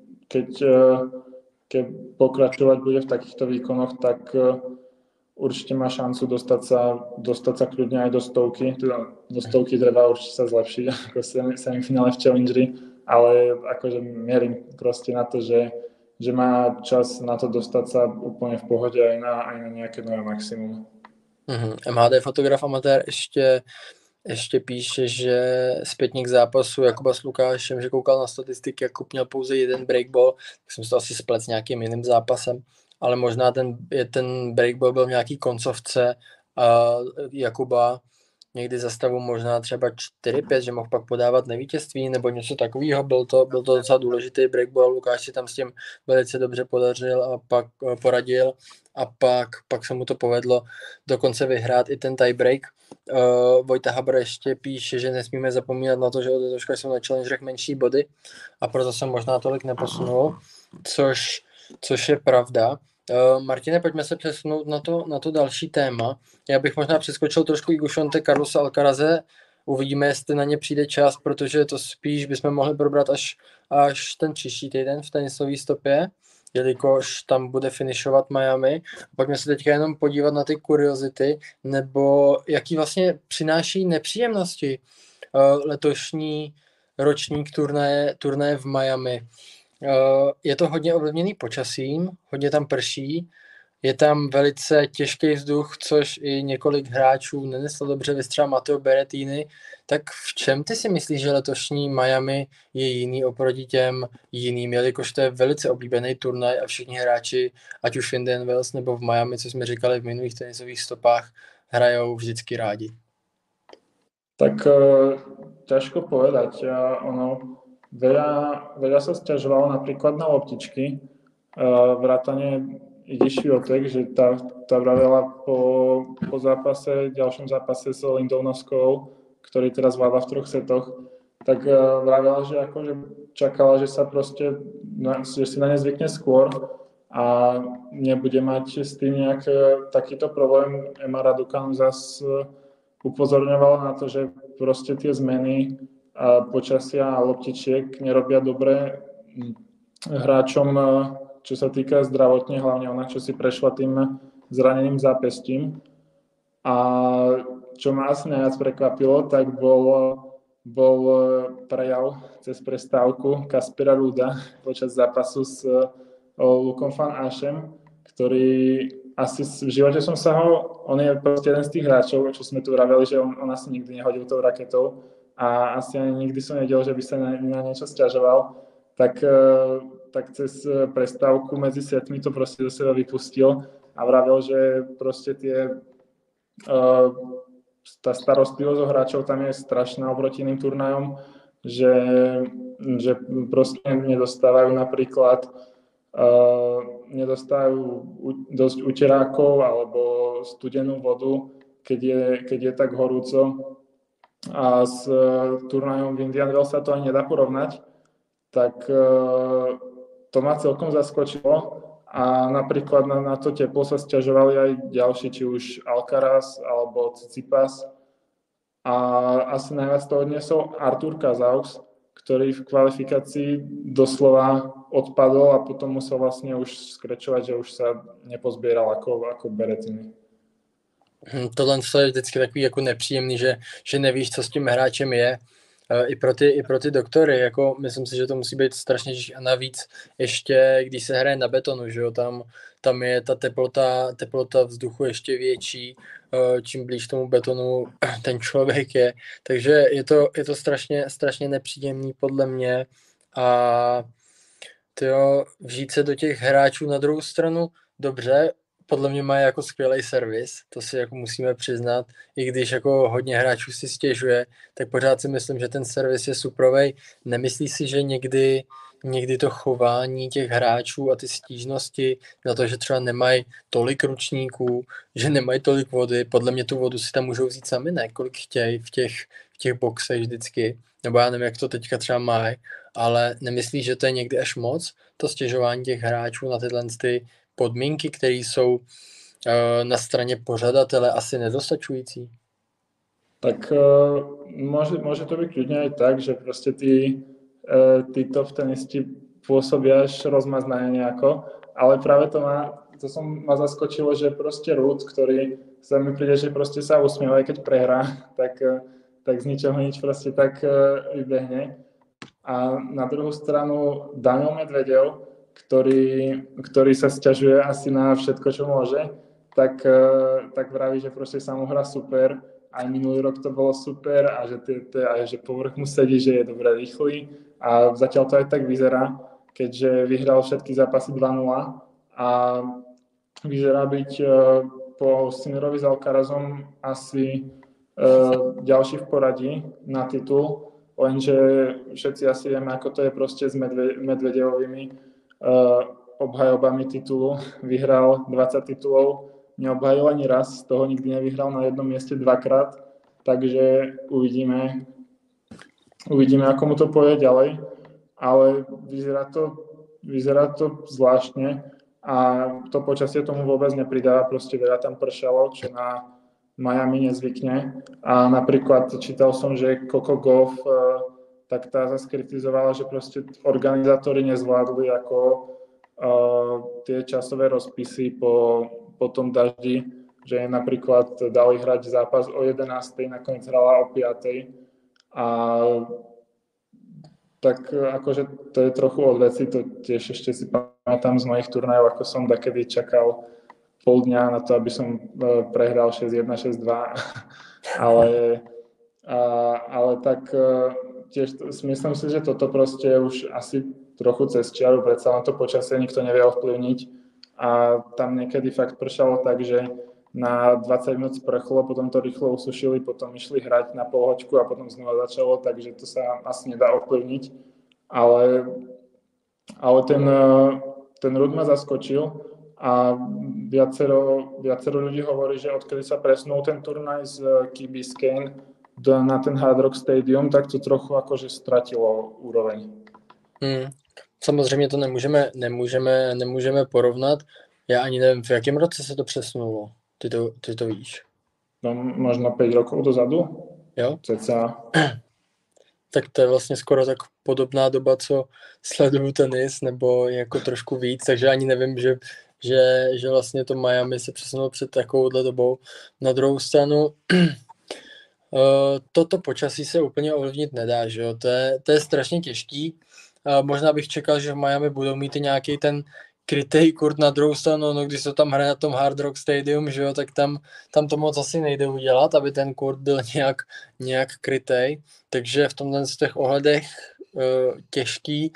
keď pokračovať bude v takýchto výkonoch, tak určite má šancu dostať sa kľudne aj do stovky. Teda do stovky treba určite sa zlepšiť ako semifinále v Challengeri, ale akože mierim proste na to, že má čas na to dostať sa úplne v pohode aj na nejaké nové maximum. MHD fotograf amatér ještě píše, že zpětník zápasu Jakuba s Lukášem, že koukal na statistiky, Jakub měl pouze jeden breakball, tak jsem si to asi splet s nějakým jiným zápasem, ale možná ten breakball byl v nějaký koncovce a Jakuba někdy za stavu možná třeba 4-5, že mohl pak podávat nevítězství nebo něco takového. Byl to docela důležitý breakball, Lukáš si tam s tím velice dobře podařil a pak poradil a pak se mu to povedlo dokonce vyhrát i ten tiebreak. Vojta Habr ještě píše, že nesmíme zapomínat na to, že od Letoška jsou na challengerech menší body a proto se možná tolik neposunul, což je pravda. Martine, pojďme se přesunout na to další téma. Já bych možná přeskočil trošku Igušonte Carlosa Alcaraze. Uvidíme, jestli na ně přijde čas, protože to spíš bychom mohli probrat až ten příští týden v tenisové stopě, jelikož tam bude finišovat Miami. Pojďme se teďka jenom podívat na ty kuriozity, nebo jaký vlastně přináší nepříjemnosti letošní ročník turnaje v Miami. Je to hodně ovlivněný počasím, hodně tam prší, je tam velice těžký vzduch, což i několik hráčů neneslo dobře, vystřela Matteo Berrettini. Tak v čem ty si myslíš, že letošní Miami je jiný oproti těm jiným, jelikož to je velice oblíbený turnaj a všichni hráči, ať už v Indian Wells nebo v Miami, co jsme říkali v minulých tenisových stopách, hrajou vždycky rádi? Tak ťažko povedať. Veľa sa sťažovalo napríklad na loptičky. Vrátane Idy Swiatek, že tá vravela po zápase, ďalšom zápase s Lindou Noskovou, ktorý teraz vláda v 3 setoch, tak vravela, že akože čakala, že sa proste, že si na ne zvykne skôr a nebude mať s tým nejak takýto problém. Emma Raducanu zase upozorňovala na to, že proste tie zmeny počasia a loptičiek nerobia dobre hráčom, čo sa týka zdravotne, hlavne ona, čo si prešla tým zraneným zápestím. A čo ma asi najviac prekvapilo, tak bol prejav cez prestávku Kaspera Ruuda počas zápasu s Lukom van Aschem, ktorý asi v živote som sa on je proste jeden z tých hráčov, čo sme tu vraveli, že on asi nikdy nehodil tou raketou a asi ani nikdy som nevedel, že by sa na niečo sťažoval, tak cez prestávku medzi setmi to proste do seba vypustil a vravel, že proste tá starostlivosť o hráčov tam je strašná oproti iným turnajom, že proste nedostávajú napríklad nedostávajú dosť uterákov alebo studenú vodu, keď je tak horúco. A s turnajom v Indian Wells sa to ani nedá porovnať. Tak to ma celkom zaskočilo. A napríklad na to teplo sa sťažovali aj ďalší, či už Alcaraz alebo Tsitsipas. A asi najviac to odniesol Arthur Cazaux, ktorý v kvalifikácii doslova odpadol a potom musel vlastne už skrečovať, že už sa nepozbieral ako Berrettini. Tohle je vždycky takový jako nepříjemný, že nevíš, co s tím hráčem je. I pro ty doktory, jako myslím si, že to musí být strašně těžké. A navíc ještě, když se hraje na betonu, že jo, tam je ta teplota vzduchu ještě větší, čím blíž tomu betonu ten člověk je. Takže je to strašně nepříjemný podle mě. A tyjo, vžít se do těch hráčů na druhou stranu, dobře, podle mě mají jako skvělý servis, to si jako musíme přiznat, i když jako hodně hráčů si stěžuje, tak pořád si myslím, že ten servis je suprovej. Nemyslí si, že někdy to chování těch hráčů a ty stížnosti na to, že třeba nemají tolik ručníků, že nemají tolik vody, podle mě tu vodu si tam můžou vzít sami, ne, kolik chtějí v těch boxech vždycky, nebo já nevím, jak to teďka třeba mají, ale nemyslíš, že to je někdy až moc, to stěžování těch hráčů na tyhle ty podmínky, které jsou na straně pořadatele asi nedostačující? Tak môže to byť kľudne aj tak, že proste tí top tenisti pôsobia až rozmaznané nejako, ale práve ma zaskočilo, že proste Ruud, ktorý sa mi príde, že proste sa usmieva, aj keď prehrá, tak z ničoho nič proste tak vybehne. A na druhú stranu Daniel Medvedev, ktorý sa sťažuje asi na všetko, čo môže, tak vraví, že proste sa mu hrá super. Aj minulý rok to bolo super a že povrch mu sedí, že je dobre rýchly. A zatiaľ to aj tak vyzerá, keďže vyhral všetky zápasy 2-0 a vyzerá byť po Sinnerovi s Alcarazom asi ďalší v poradí na titul, lenže všetci asi vieme, ako to je proste s Medvedevovými obhajobami titulu. Vyhral 20 titulov, neobhajil ani raz, z toho nikdy nevyhral na jednom mieste dvakrát, takže uvidíme, ako mu to pôjde ďalej, ale vyzerá to zvláštne a to počasie tomu vôbec nepridáva, proste veľa tam pršalo, čo na Miami nezvykne. A napríklad čítal som, že Coco Gauff, tak tá zase kritizovala, že proste organizátori nezvládli ako tie časové rozpisy po tom daždi, že napríklad dali hrať zápas o 11. nakoniec hrala o 5. A tak akože to je trochu od veci, to tiež ešte si pamätám z mojich turnajov, ako som dakedy čakal pol dňa na to, aby som prehral 6-1, 6-2, ale tak tiež myslím si, že toto proste už asi trochu cez čiaru, predsa len to počasie nikto nevie ovplyvniť a tam niekedy fakt pršalo tak, že na 20 minút sprchlo, potom to rýchlo usušili, potom išli hrať na polhoďku a potom znova začalo, takže to sa asi nedá ovplyvniť, ale ten Ruud ma zaskočil a viacero ľudí hovorí, že odkedy sa presunul ten turnaj z Key Biscayne na ten Hard Rock Stadium, tak to trochu akože stratilo úroveň. Samozřejmě to nemůžeme porovnat. Já ani nevím, v jakém roce se to přesunulo. Ty to víš? No, možno 5 rokov dozadu. Jo? Cca. Tak to je vlastně skoro tak podobná doba, co sleduju tenis, nebo jako trošku víc, takže ani nevím, že vlastně to Miami se přesunulo před takovouhle dobou. Na druhou stranu toto počasí se úplně ovlivnit nedá, že jo? To je strašně těžký. Možná bych čekal, že v Miami budou mít i nějaký ten krytej kurt, na druhou stranu, no když se tam hraje na tom Hard Rock Stadium, že jo, tak tam to moc asi nejde udělat, aby ten kurt byl nějak krytej, takže v tomhle z těch ohledech těžký.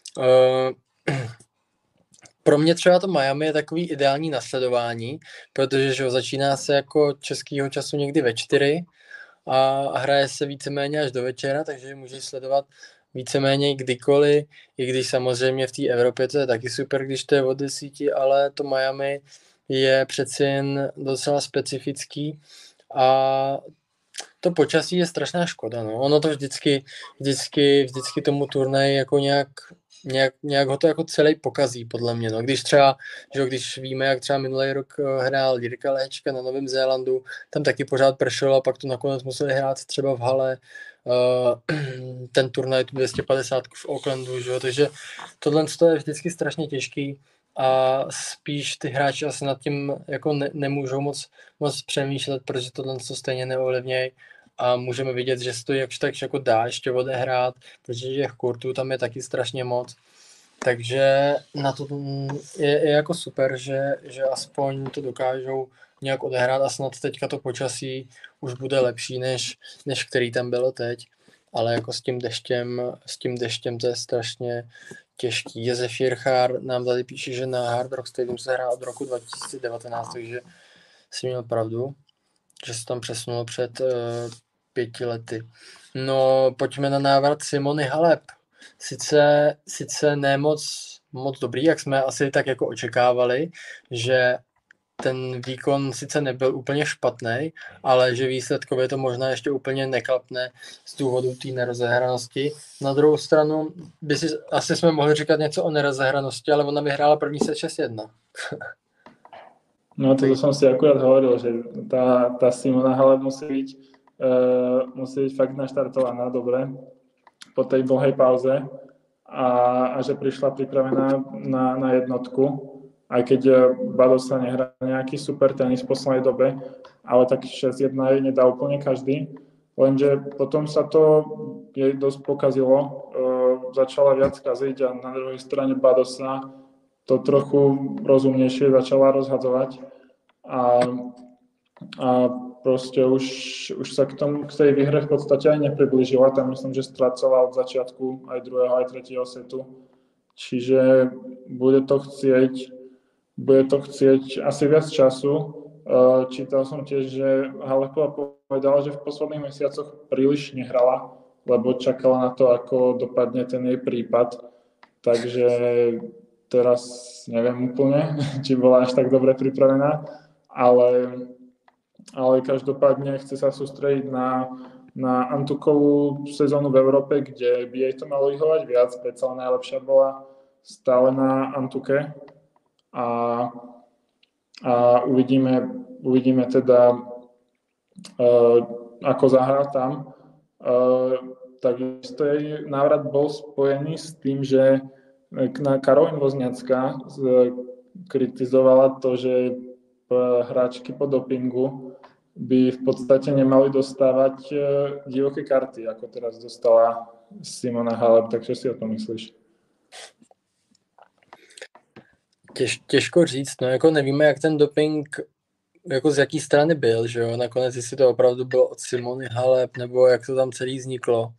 Pro mě třeba to Miami je takový ideální nasledování, protože že jo, začíná se jako českýho času někdy ve 4 a hraje se víceméně až do večera, takže můžeš sledovat víceméně kdykoliv, i když samozřejmě v té Evropě to je taky super, když to je od 10, ale to Miami je přeci jen docela specifický a to počasí je strašná škoda. No. Ono to vždycky tomu turnaji jako nějak ho to jako celý pokazí, podle mě. No. Když víme, jak třeba minulý rok hrál Jirka Lehečka na Novém Zélandu, tam taky pořád pršelo a pak to nakonec museli hrát třeba v hale, ten turnaj tu 250 v Aucklandu, že? Takže tohle je vždycky strašně těžký a spíš ty hráči asi nad tím jako nemůžou moc přemýšlet, protože tohle stejně neovlivnějí a můžeme vidět, že se to jakž tak jako dá ještě odehrát, protože těch kurtů tam je taky strašně moc. Takže na to je jako super, že aspoň to dokážou nějak odehrát a snad teďka to počasí už bude lepší, než který tam bylo teď. Ale jako s tím deštěm to je strašně těžký. Josef Jirchár nám tady píše, že na Hard Rock Stadium se hrá od roku 2019, takže si měl pravdu, že se tam přesunul před 5 lety. No, pojďme na návrat Simony Halep. Sice ne moc dobrý, jak jsme asi tak jako očekávali, že ten výkon sice nebyl úplně špatný, ale že výsledkově to možná ještě úplně neklapne z důvodu té nerozehranosti. Na druhou stranu asi jsme mohli říkat něco o nerozehranosti, ale ona vyhrála první set 6-1. No to som si akurát hovoril, že tá Simona Halep musí byť fakt naštartovaná dobre po tej dlhej pauze a že prišla pripravená na jednotku, aj keď Badosa nehrá nejaký super tenis v poslednej dobe, ale tak 6-1 jej nedá úplne každý, lenže potom sa to jej dosť pokazilo, začala viac kaziť a na druhej strane Badosa to trochu rozumnejšie začala rozhadzovať a proste už sa k tej výhre v podstate aj nepriblížila. Tam myslím, že strácala od začiatku aj druhého, aj tretieho setu. Čiže bude to chcieť asi viac času. Čítal som tiež, že Halepova povedala, že v posledných mesiacoch príliš nehrala, lebo čakala na to, ako dopadne ten jej prípad. Takže teraz neviem úplne, či bola až tak dobre pripravená, ale každopádne chce sa sústrediť na Antukovú sezónu v Európe, kde by jej to malo vyhovať viac, predsa najlepšia bola stále na Antuke a uvidíme teda, ako zahrá tam. Takisto jej návrat bol spojený s tým, že Karolín Wozniacka kritizovala to, že hráčky po dopingu by v podstate nemali dostávať divoké karty, ako teraz dostala Simona Halep, takže si o tom myslíš? Těžko říct, no jako nevíme, jak ten doping, jako z jaký strany byl, že jo, nakonec jestli to opravdu bylo od Simony Halep, nebo jak to tam celý vzniklo.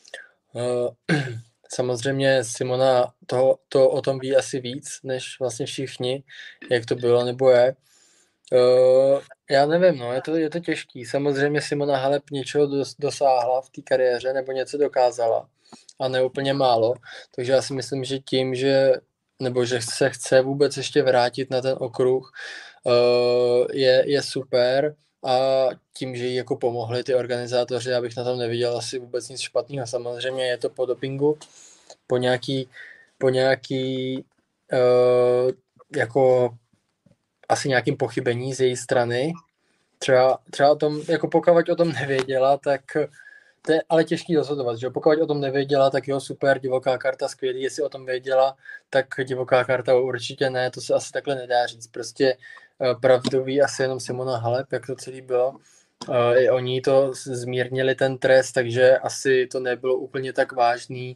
Samozřejmě Simona to o tom ví asi víc, než vlastně všichni, jak to bylo nebo je. Já nevím, no, je to těžký. Samozřejmě Simona Halep něčeho dosáhla v té kariéře nebo něco dokázala a ne úplně málo, takže já si myslím, že tím, že se chce vůbec ještě vrátit na ten okruh, je super a tím, že jí jako pomohli ty organizátoři, já bych na tom neviděl asi vůbec nic špatného. Samozřejmě je to po dopingu, po nějaký jako asi nějakým pochybení z její strany. Třeba o tom, jako pokud o tom nevěděla, tak to je ale těžký rozhodovat, že pokud o tom nevěděla, tak jo, super, divoká karta, skvělý, jestli o tom věděla, tak divoká karta určitě ne, to se asi takhle nedá říct, prostě pravdový asi jenom Simona Halep, jak to celý bylo. I oni to zmírnili ten trest, takže asi to nebylo úplně tak vážný,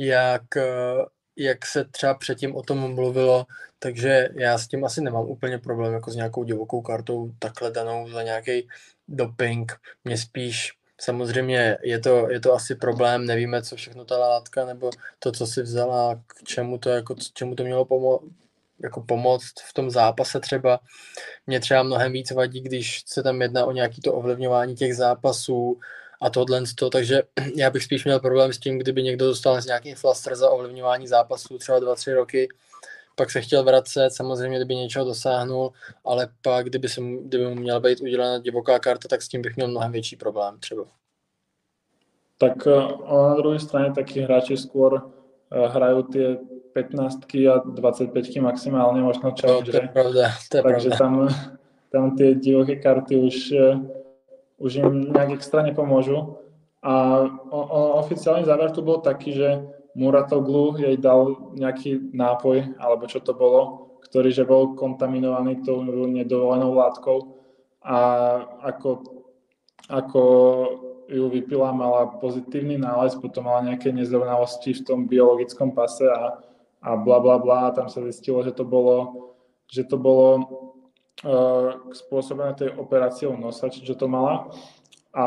jak se třeba předtím o tom mluvilo, takže já s tím asi nemám úplně problém jako s nějakou divokou kartou takhle danou za nějaký doping. Mě spíš, samozřejmě je to asi problém, nevíme, co všechno ta látka nebo to, co si vzala, k čemu to mělo pomoct v tom zápase třeba. Mě třeba mnohem víc vadí, když se tam jedná o nějaké to ovlivňování těch zápasů a tohle, takže já bych spíš měl problém s tím, kdyby někdo dostal z nějaký flaster za ovlivňování zápasů třeba 2-3 roky, pak se chtěl vracet, samozřejmě kdyby něčeho dosáhnul, ale pak kdyby mu měla být udělena divoká karta, tak s tím bych měl mnohem větší problém třeba. Tak na druhej strane takí hráči skôr hrajú tie 15-ky a 25-ky maximálne, možno challenge. To je pravda. Takže tam tie divoké karty už im nejak extra nepomôžu. A oficiálny záver tu bol taký, že Muratoglu jej dal nejaký nápoj, alebo čo to bolo, ktorý že bol kontaminovaný tou nedovolenou látkou a ako ju vypila, mala pozitívny nález, potom mala nejaké nezrovnalosti v tom biologickom pase a bla bla bla, a tam sa zistilo, že to bolo spôsobené tej operáciou nosa, čo to mala. A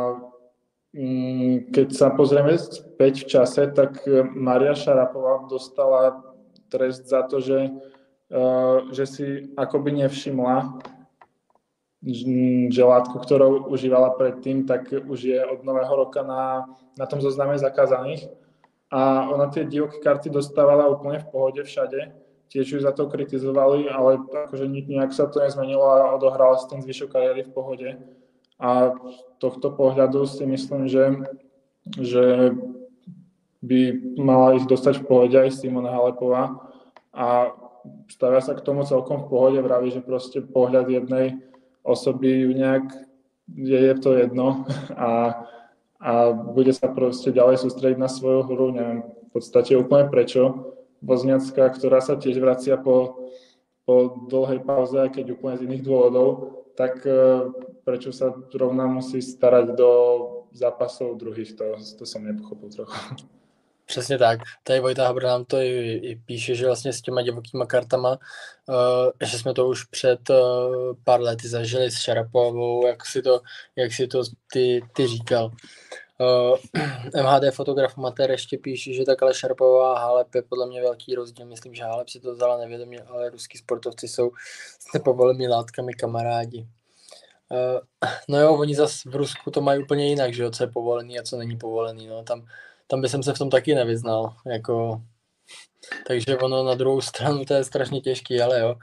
keď sa pozrieme späť v čase, tak Mária Šarapová dostala trest za to, že si akoby nevšimla, že látku, ktorú užívala predtým, tak už je od nového roka na tom zozname zakázaných. A ona tie divoké karty dostávala úplne v pohode všade. Tiež ju za to kritizovali, ale akože nejak sa to nezmenilo a odohrala s tým zvyšok kariéry v pohode. A z tohto pohľadu si myslím, že by mala ich dostať v pohode aj Simona Halepová. A stavia sa k tomu celkom v pohode, vraví, že proste pohľad jednej osoby nejak je to jedno a bude sa proste ďalej sústrediť na svoju hru, neviem v podstate úplne prečo. Wozniacká, ktorá sa tiež vracia po dlhej pauze, aj keď úplne z iných dôvodov, tak prečo sa rovná musí starať do zápasov druhých, to som nepochopil trochu. Přesně tak. Tady Vojta Habr nám to i píše, že vlastně s těma divokýma kartama, že jsme to už před pár lety zažili s Šarapovou, jak si to ty říkal. MHD fotograf Matér ještě píše, že takhle Šarapová a Halep je podle mě velký rozdíl. Myslím, že Halep si to vzala nevědomě, ale ruský sportovci jsou s nepovolenými látkami kamarádi. No jo, oni zase v Rusku to mají úplně jinak, že jo, co je povolený a co není povolený. No, tam by jsem se v tom taky nevyznal. Jako... Takže ono na druhou stranu to je strašně těžký, ale jo.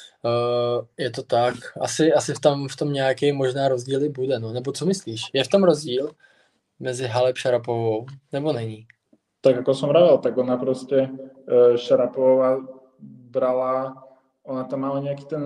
Je to tak. Asi v tom nějaký možná rozdíl bude, no. Nebo co myslíš? Je v tom rozdíl mezi Halep Šarapovou, nebo není? Tak ako som vravel, tak ona proste Šarapová brala, ona tam mala nejaký ten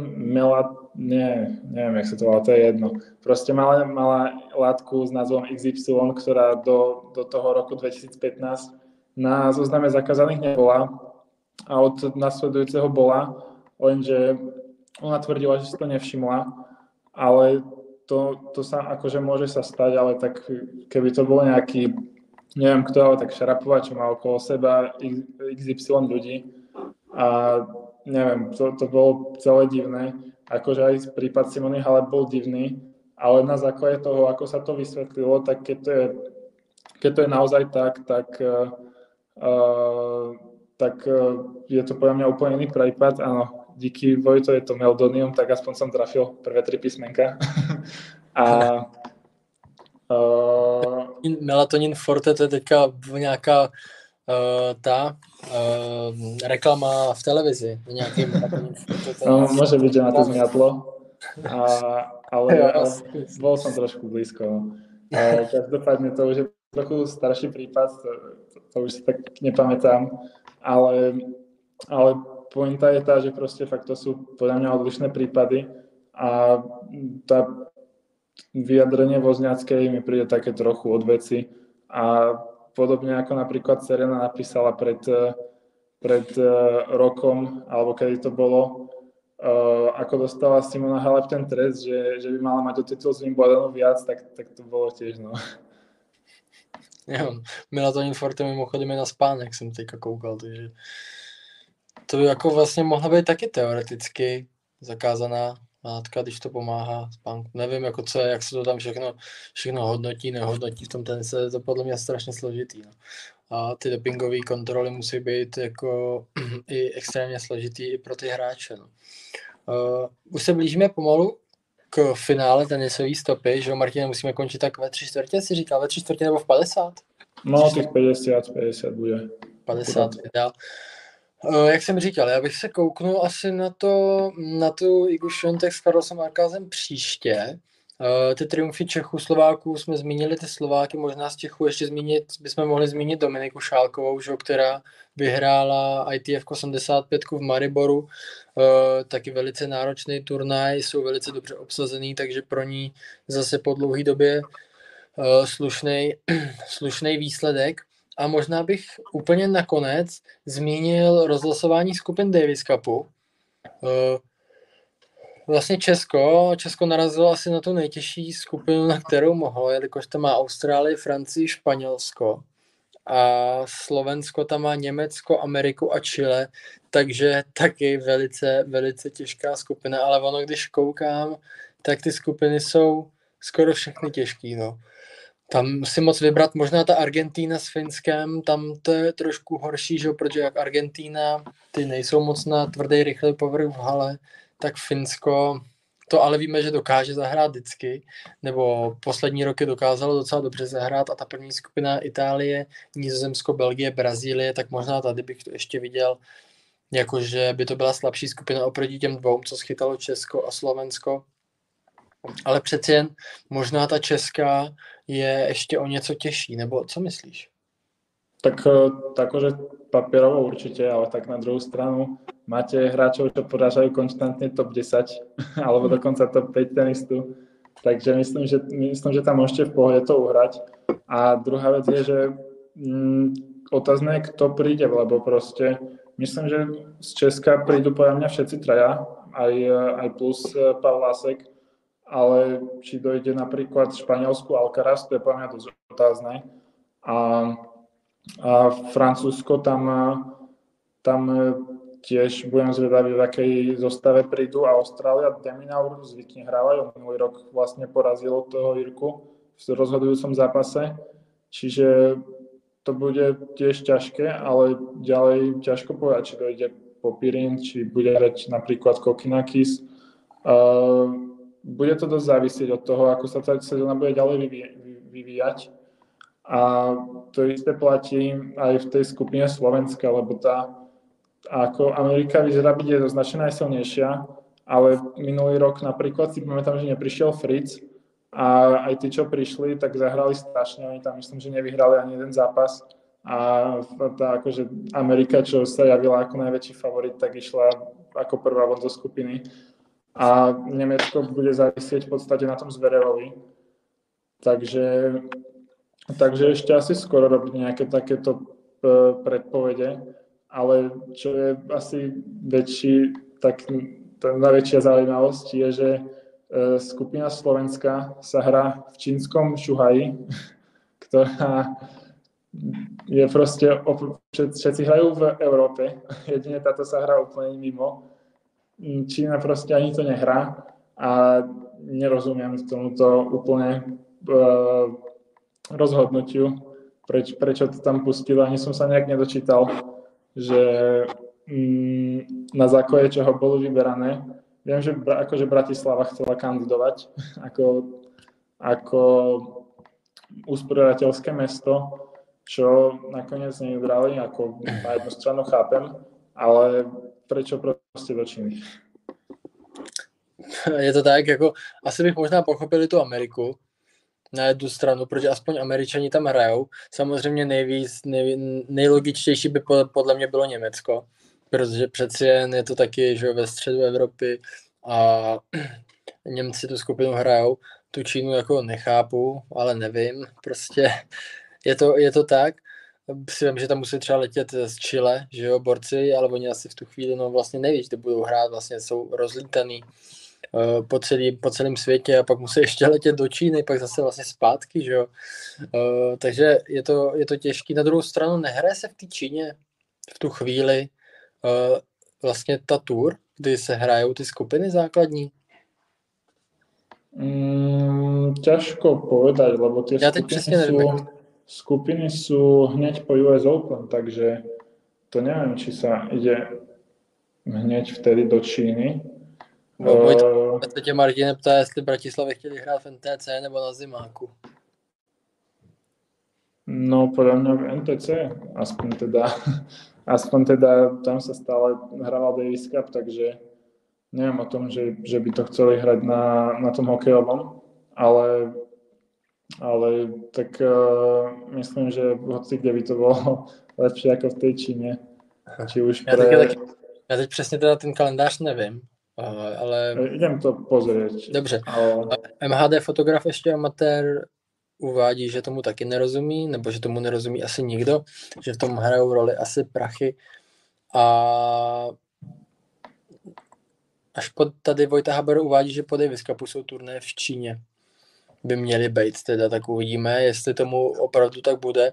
neviem, jak sa to volá, to je jedno. Proste mala látku s názvom XY, ktorá do toho roku 2015 na zozname zakázaných nebola a od nasledujúceho bola, lenže ona tvrdila, že si to nevšimla, ale to sa akože môže sa stať, ale tak keby to bolo nejaký, neviem kto, ale tak Šarapová, čo má okolo seba XY ľudí a neviem, to bolo celé divné. Akože aj prípad Simony Halep bol divný, ale na základe toho, ako sa to vysvetlilo, tak keď to je naozaj tak je to podľa mňa úplne iný prípad. Áno, díky Vojto, je to Meldonium, tak aspoň som trafil prvé 3 písmenka. Melatonin Forte, to je teďka nějaká reklama v televizi. Nějaký Melatonin Forte. No, môže byť, že na to zmiatlo, ale bol som trošku blízko. Každopádne to už je trochu starší prípad, to už si tak nepamätám, ale pointa je tá, že proste fakt to sú podľa mňa odlišné prípady a tá vyjadrenie Wozniackej mi príde také trochu od veci a podobne ako napríklad Serena napísala pred rokom, alebo kedy to bolo, ako dostala Simona Halep ten trest, že by mala mať o titul z Wimbledonu viac, tak to bolo tiež, no. Jo, Melatonin Forte mimochodem je na spánek, jsem teďka koukal, takže to by jako vlastně mohla být taky teoreticky zakázaná látka, když to pomáhá spánku. Nevím, jako co je, jak se to tam všechno hodnotí, nehodnotí v tom tenise, je to podle mě strašně složitý. No. A ty dopingové kontroly musí být jako i extrémně složitý i pro ty hráče. No. Už se blížíme pomalu k finále tenisové stopy, že jo, Martine, musíme končit tak ve 3/4, si říkal, ve 3/4 nebo v 50? No, těch 50 bude. 50, ideál. Jak jsem říkal, já bych se kouknul asi na tu Igu Swiatek s Carlosem Alcarazem příště. Ty triumfy Čechů, Slováků jsme zmínili, ty Slováky, možná z Čechů ještě bychom mohli zmínit Dominiku Šálkovou, že, která vyhrála ITF 85 v Mariboru, taky velice náročný turnaj, jsou velice dobře obsazený, takže pro ní zase po dlouhé době slušný výsledek. A možná bych úplně nakonec zmínil rozlosování skupin Davis Cupu. Vlastně Česko narazilo asi na tu nejtěžší skupinu, na kterou mohlo, jelikož tam má Austrálii, Francii, Španělsko a Slovensko tam má Německo, Ameriku a Chile, takže taky velice, velice těžká skupina, ale ono, když koukám, tak ty skupiny jsou skoro všechny těžký, no. Tam si moc vybrat, možná ta Argentína s Finskem, tam to je trošku horší, že? Protože jak Argentína, ty nejsou moc na tvrdý, rychlý povrch v hale, tak Finsko, to ale víme, že dokáže zahrát vždycky, nebo poslední roky dokázalo docela dobře zahrát a ta první skupina Itálie, Nizozemsko, Belgie, Brazílie, tak možná tady bych to ještě viděl, jakože by to byla slabší skupina oproti těm dvou, co schytalo Česko a Slovensko. Ale přeci jen možná ta česká je ještě o něco těžší, nebo co myslíš? Tak akože papierovo určite, ale tak na druhú stranu máte hráčov, čo porážajú konštantne top 10 alebo dokonca top 5 tenistu. Takže myslím, že tam môžete v pohode to uhrať. A druhá vec je, že otázne je, kto príde, lebo proste myslím, že z Česka prídu podľa mňa všetci traja, aj plus Pavlásek, ale či dojde napríklad v Španielsku Alcaraz, to je podľa mňa dosť otázne. A Francúzsko tam tiež budem zvedavý, v akej zostave prídu. A Austrália, Deminaur zvykne hrávať, minulý rok vlastne porazilo toho Jirku v rozhodujúcom zápase, čiže to bude tiež ťažké, ale ďalej ťažko povedať, či dojde Popyrin, či bude hrať napríklad Kokinakis. Bude to dosť závisieť od toho, ako sa tá sezóna bude ďalej vyvíjať. A to isté platí aj v tej skupine Slovenska, lebo tá, ako Amerika vyzerá byť jednoznačne najsilnejšia, ale minulý rok napríklad si pamätám, že neprišiel Fritz a aj tí, čo prišli, tak zahrali strašne, oni tam myslím, že nevyhrali ani jeden zápas a tá akože Amerika, čo sa javila ako najväčší favorit, tak išla ako prvá von zo skupiny a Nemecko bude závisieť v podstate na tom Zverevovi. Takže ešte asi skoro robiť nejaké takéto predpovede, ale čo je asi najväčšia zaujímavosť je, že skupina Slovenska sa hrá v čínskom Šuhaji, ktorá je proste, všetci hrajú v Európe, jedine táto sa hrá úplne mimo. Čína proste ani to nehrá a nerozumiem tomuto úplne rozhodnutiu, prečo to tam pustilo. Ani som sa nejak nedočítal, že na základe čoho bolo vyberané. Viem, že akože Bratislava chcela kandidovať ako usporiadateľské mesto, čo nakoniec nevybrali, ako na jednu stranu chápem, ale prečo proste do Číny? Je to tak, jako asi bych možná pochopili tu Ameriku, na jednu stranu, protože aspoň Američani tam hrajou. Samozřejmě nejlogičtější by podle mě bylo Německo, protože přeci jen je to taky, že ve středu Evropy a Němci tu skupinu hrajou. Tu Čínu jako nechápu, ale nevím, prostě je to tak. Si vím, že tam musí třeba letět z Chile, že jo, borci, ale oni asi v tu chvíli vlastně neví, že budou hrát, vlastně jsou rozlítaný po celém světě a pak musí ještě letět do Číny, pak zase vlastně zpátky, že jo. Takže je to těžký. Na druhou stranu nehraje se v té Číně v tu chvíli vlastně ta tour, kdy se hrajou ty skupiny základní? Ťažko povedať, lebo tie skupiny sú hneď po US Open, takže to neviem, či sa ide hneď vtedy do Číny. Se tě Martin ptá, jestli Bratislavě chtěli hrát v NTC nebo na zimáku. No, podľa mňa v NTC, aspoň teda tam sa stále hrával Davis Cup, takže neviem o tom, že by to chceli hrať na tom hokejovom, ale tak myslím, že hoci kde by to bolo lepšie ako v tej Číne. Či už Já teď přesně teda ten kalendář nevím, ale... Idem to pozrieť. Dobře. MHD fotograf ještě amatér uvádí, že tomu taky nerozumí, nebo že tomu nerozumí asi nikdo, že v tom hrajou roli asi prachy a tady Vojta Haber uvádí, že po Davis Cupu jsou turné v Číně. By měly být teda, tak uvidíme, jestli tomu opravdu tak bude.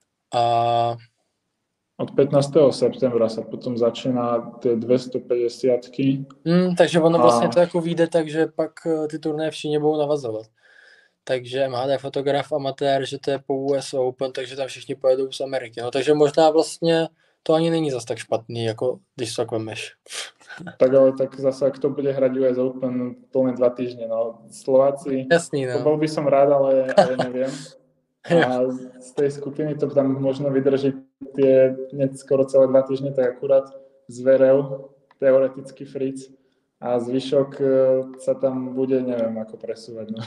A Od 15. septembra sa potom začína tie 250-ky. Takže ono vlastně to jako vyjde tak, že pak ty turné v Číně budou navazovat. Takže MHD Fotograf amatér, že to je po US Open, takže tam všichni pojedou z Ameriky. No, takže možná vlastně to ani není zas tak špatný, jako když to tak vemeš. Tak ale tak zase, kto bude hrať US Open plné 2 týždne, no. Slováci, Jasný, no. to bol by som rád, ale neviem. A z tej skupiny to tam možno vydrží tie skoro celé 2 týždne, tak akurát Zverev, teoreticky Fritz a zvyšok sa tam bude, neviem, ako presúvať. No.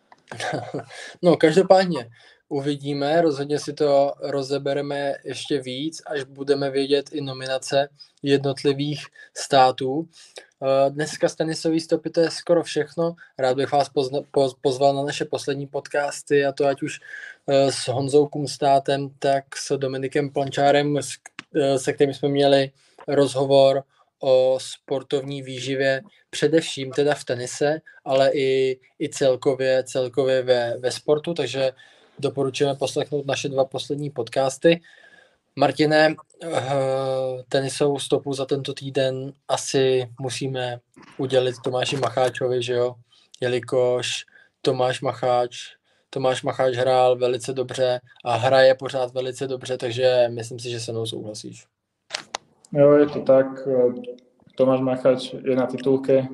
No, každopádně uvidíme, rozhodně si to rozebereme ještě víc, až budeme vědět i nominace jednotlivých států. Dneska z tenisové stopy to je skoro všechno. Rád bych vás pozval na naše poslední podcasty, a to ať už s Honzou Kumstátem, tak s Dominikem Plančárem, se kterým jsme měli rozhovor o sportovní výživě, především teda v tenise, ale i celkově ve sportu, takže doporučujeme poslechnout naše 2 poslední podcasty. Martine, tenisovou stopu za tento týden asi musíme udělit Tomáši Macháčovi, že jo? Jelikož Tomáš Macháč hrál velice dobře a hraje pořád velice dobře, takže myslím si, že se mnou souhlasíš. Jo, je to tak. Tomáš Macháč je na titulke,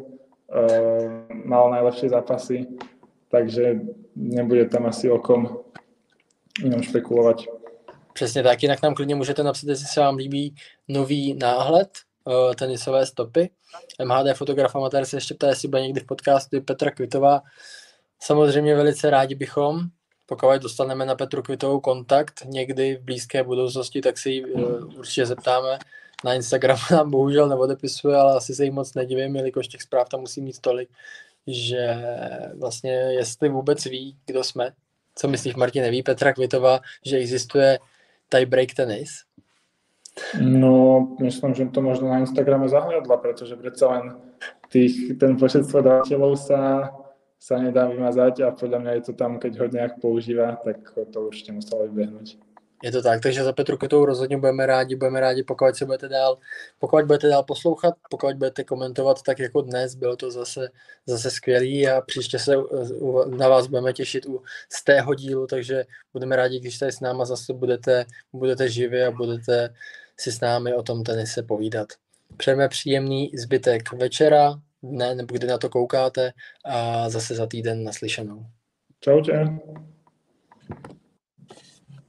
mal najlepšie zápasy, takže nebude tam asi o kom inom špekulovať. Přesně tak, jinak nám klidně můžete napsat, jestli se vám líbí nový náhled tenisové stopy. MHD Fotograf amatér se ještě ptá, jestli bude někdy v podcastu Petra Kvitová. Samozřejmě velice rádi bychom, pokud dostaneme na Petru Kvitovou kontakt někdy v blízké budoucnosti, tak si ji určitě zeptáme. Na Instagramu nám bohužel neodepisuje, ale asi se jí moc nedivím, jelikož těch zpráv tam musí mít tolik, že vlastně jestli vůbec ví, kdo jsme. Co myslíš, Martin, neví Petra Kvitová, že existuje tie-break tenis? No, myslím, že to možno na Instagrame zahliadla, pretože predsa len ten počet sledovateľov sa nedá vymazať a podľa mňa je to tam, keď ho nejak používa, tak to určite muselo vybehnúť. Je to tak, takže za Petru Kvitovou rozhodně budeme rádi, pokud budete dál poslouchat, pokud budete komentovat tak jako dnes, bylo to zase skvělý a příště se na vás budeme těšit u 100. dílu, takže budeme rádi, když tady s náma zase budete živi a budete si s námi o tom tenise povídat. Přejeme příjemný zbytek večera, dne, nebo kdy na to koukáte, a zase za týden naslyšenou. Čaute.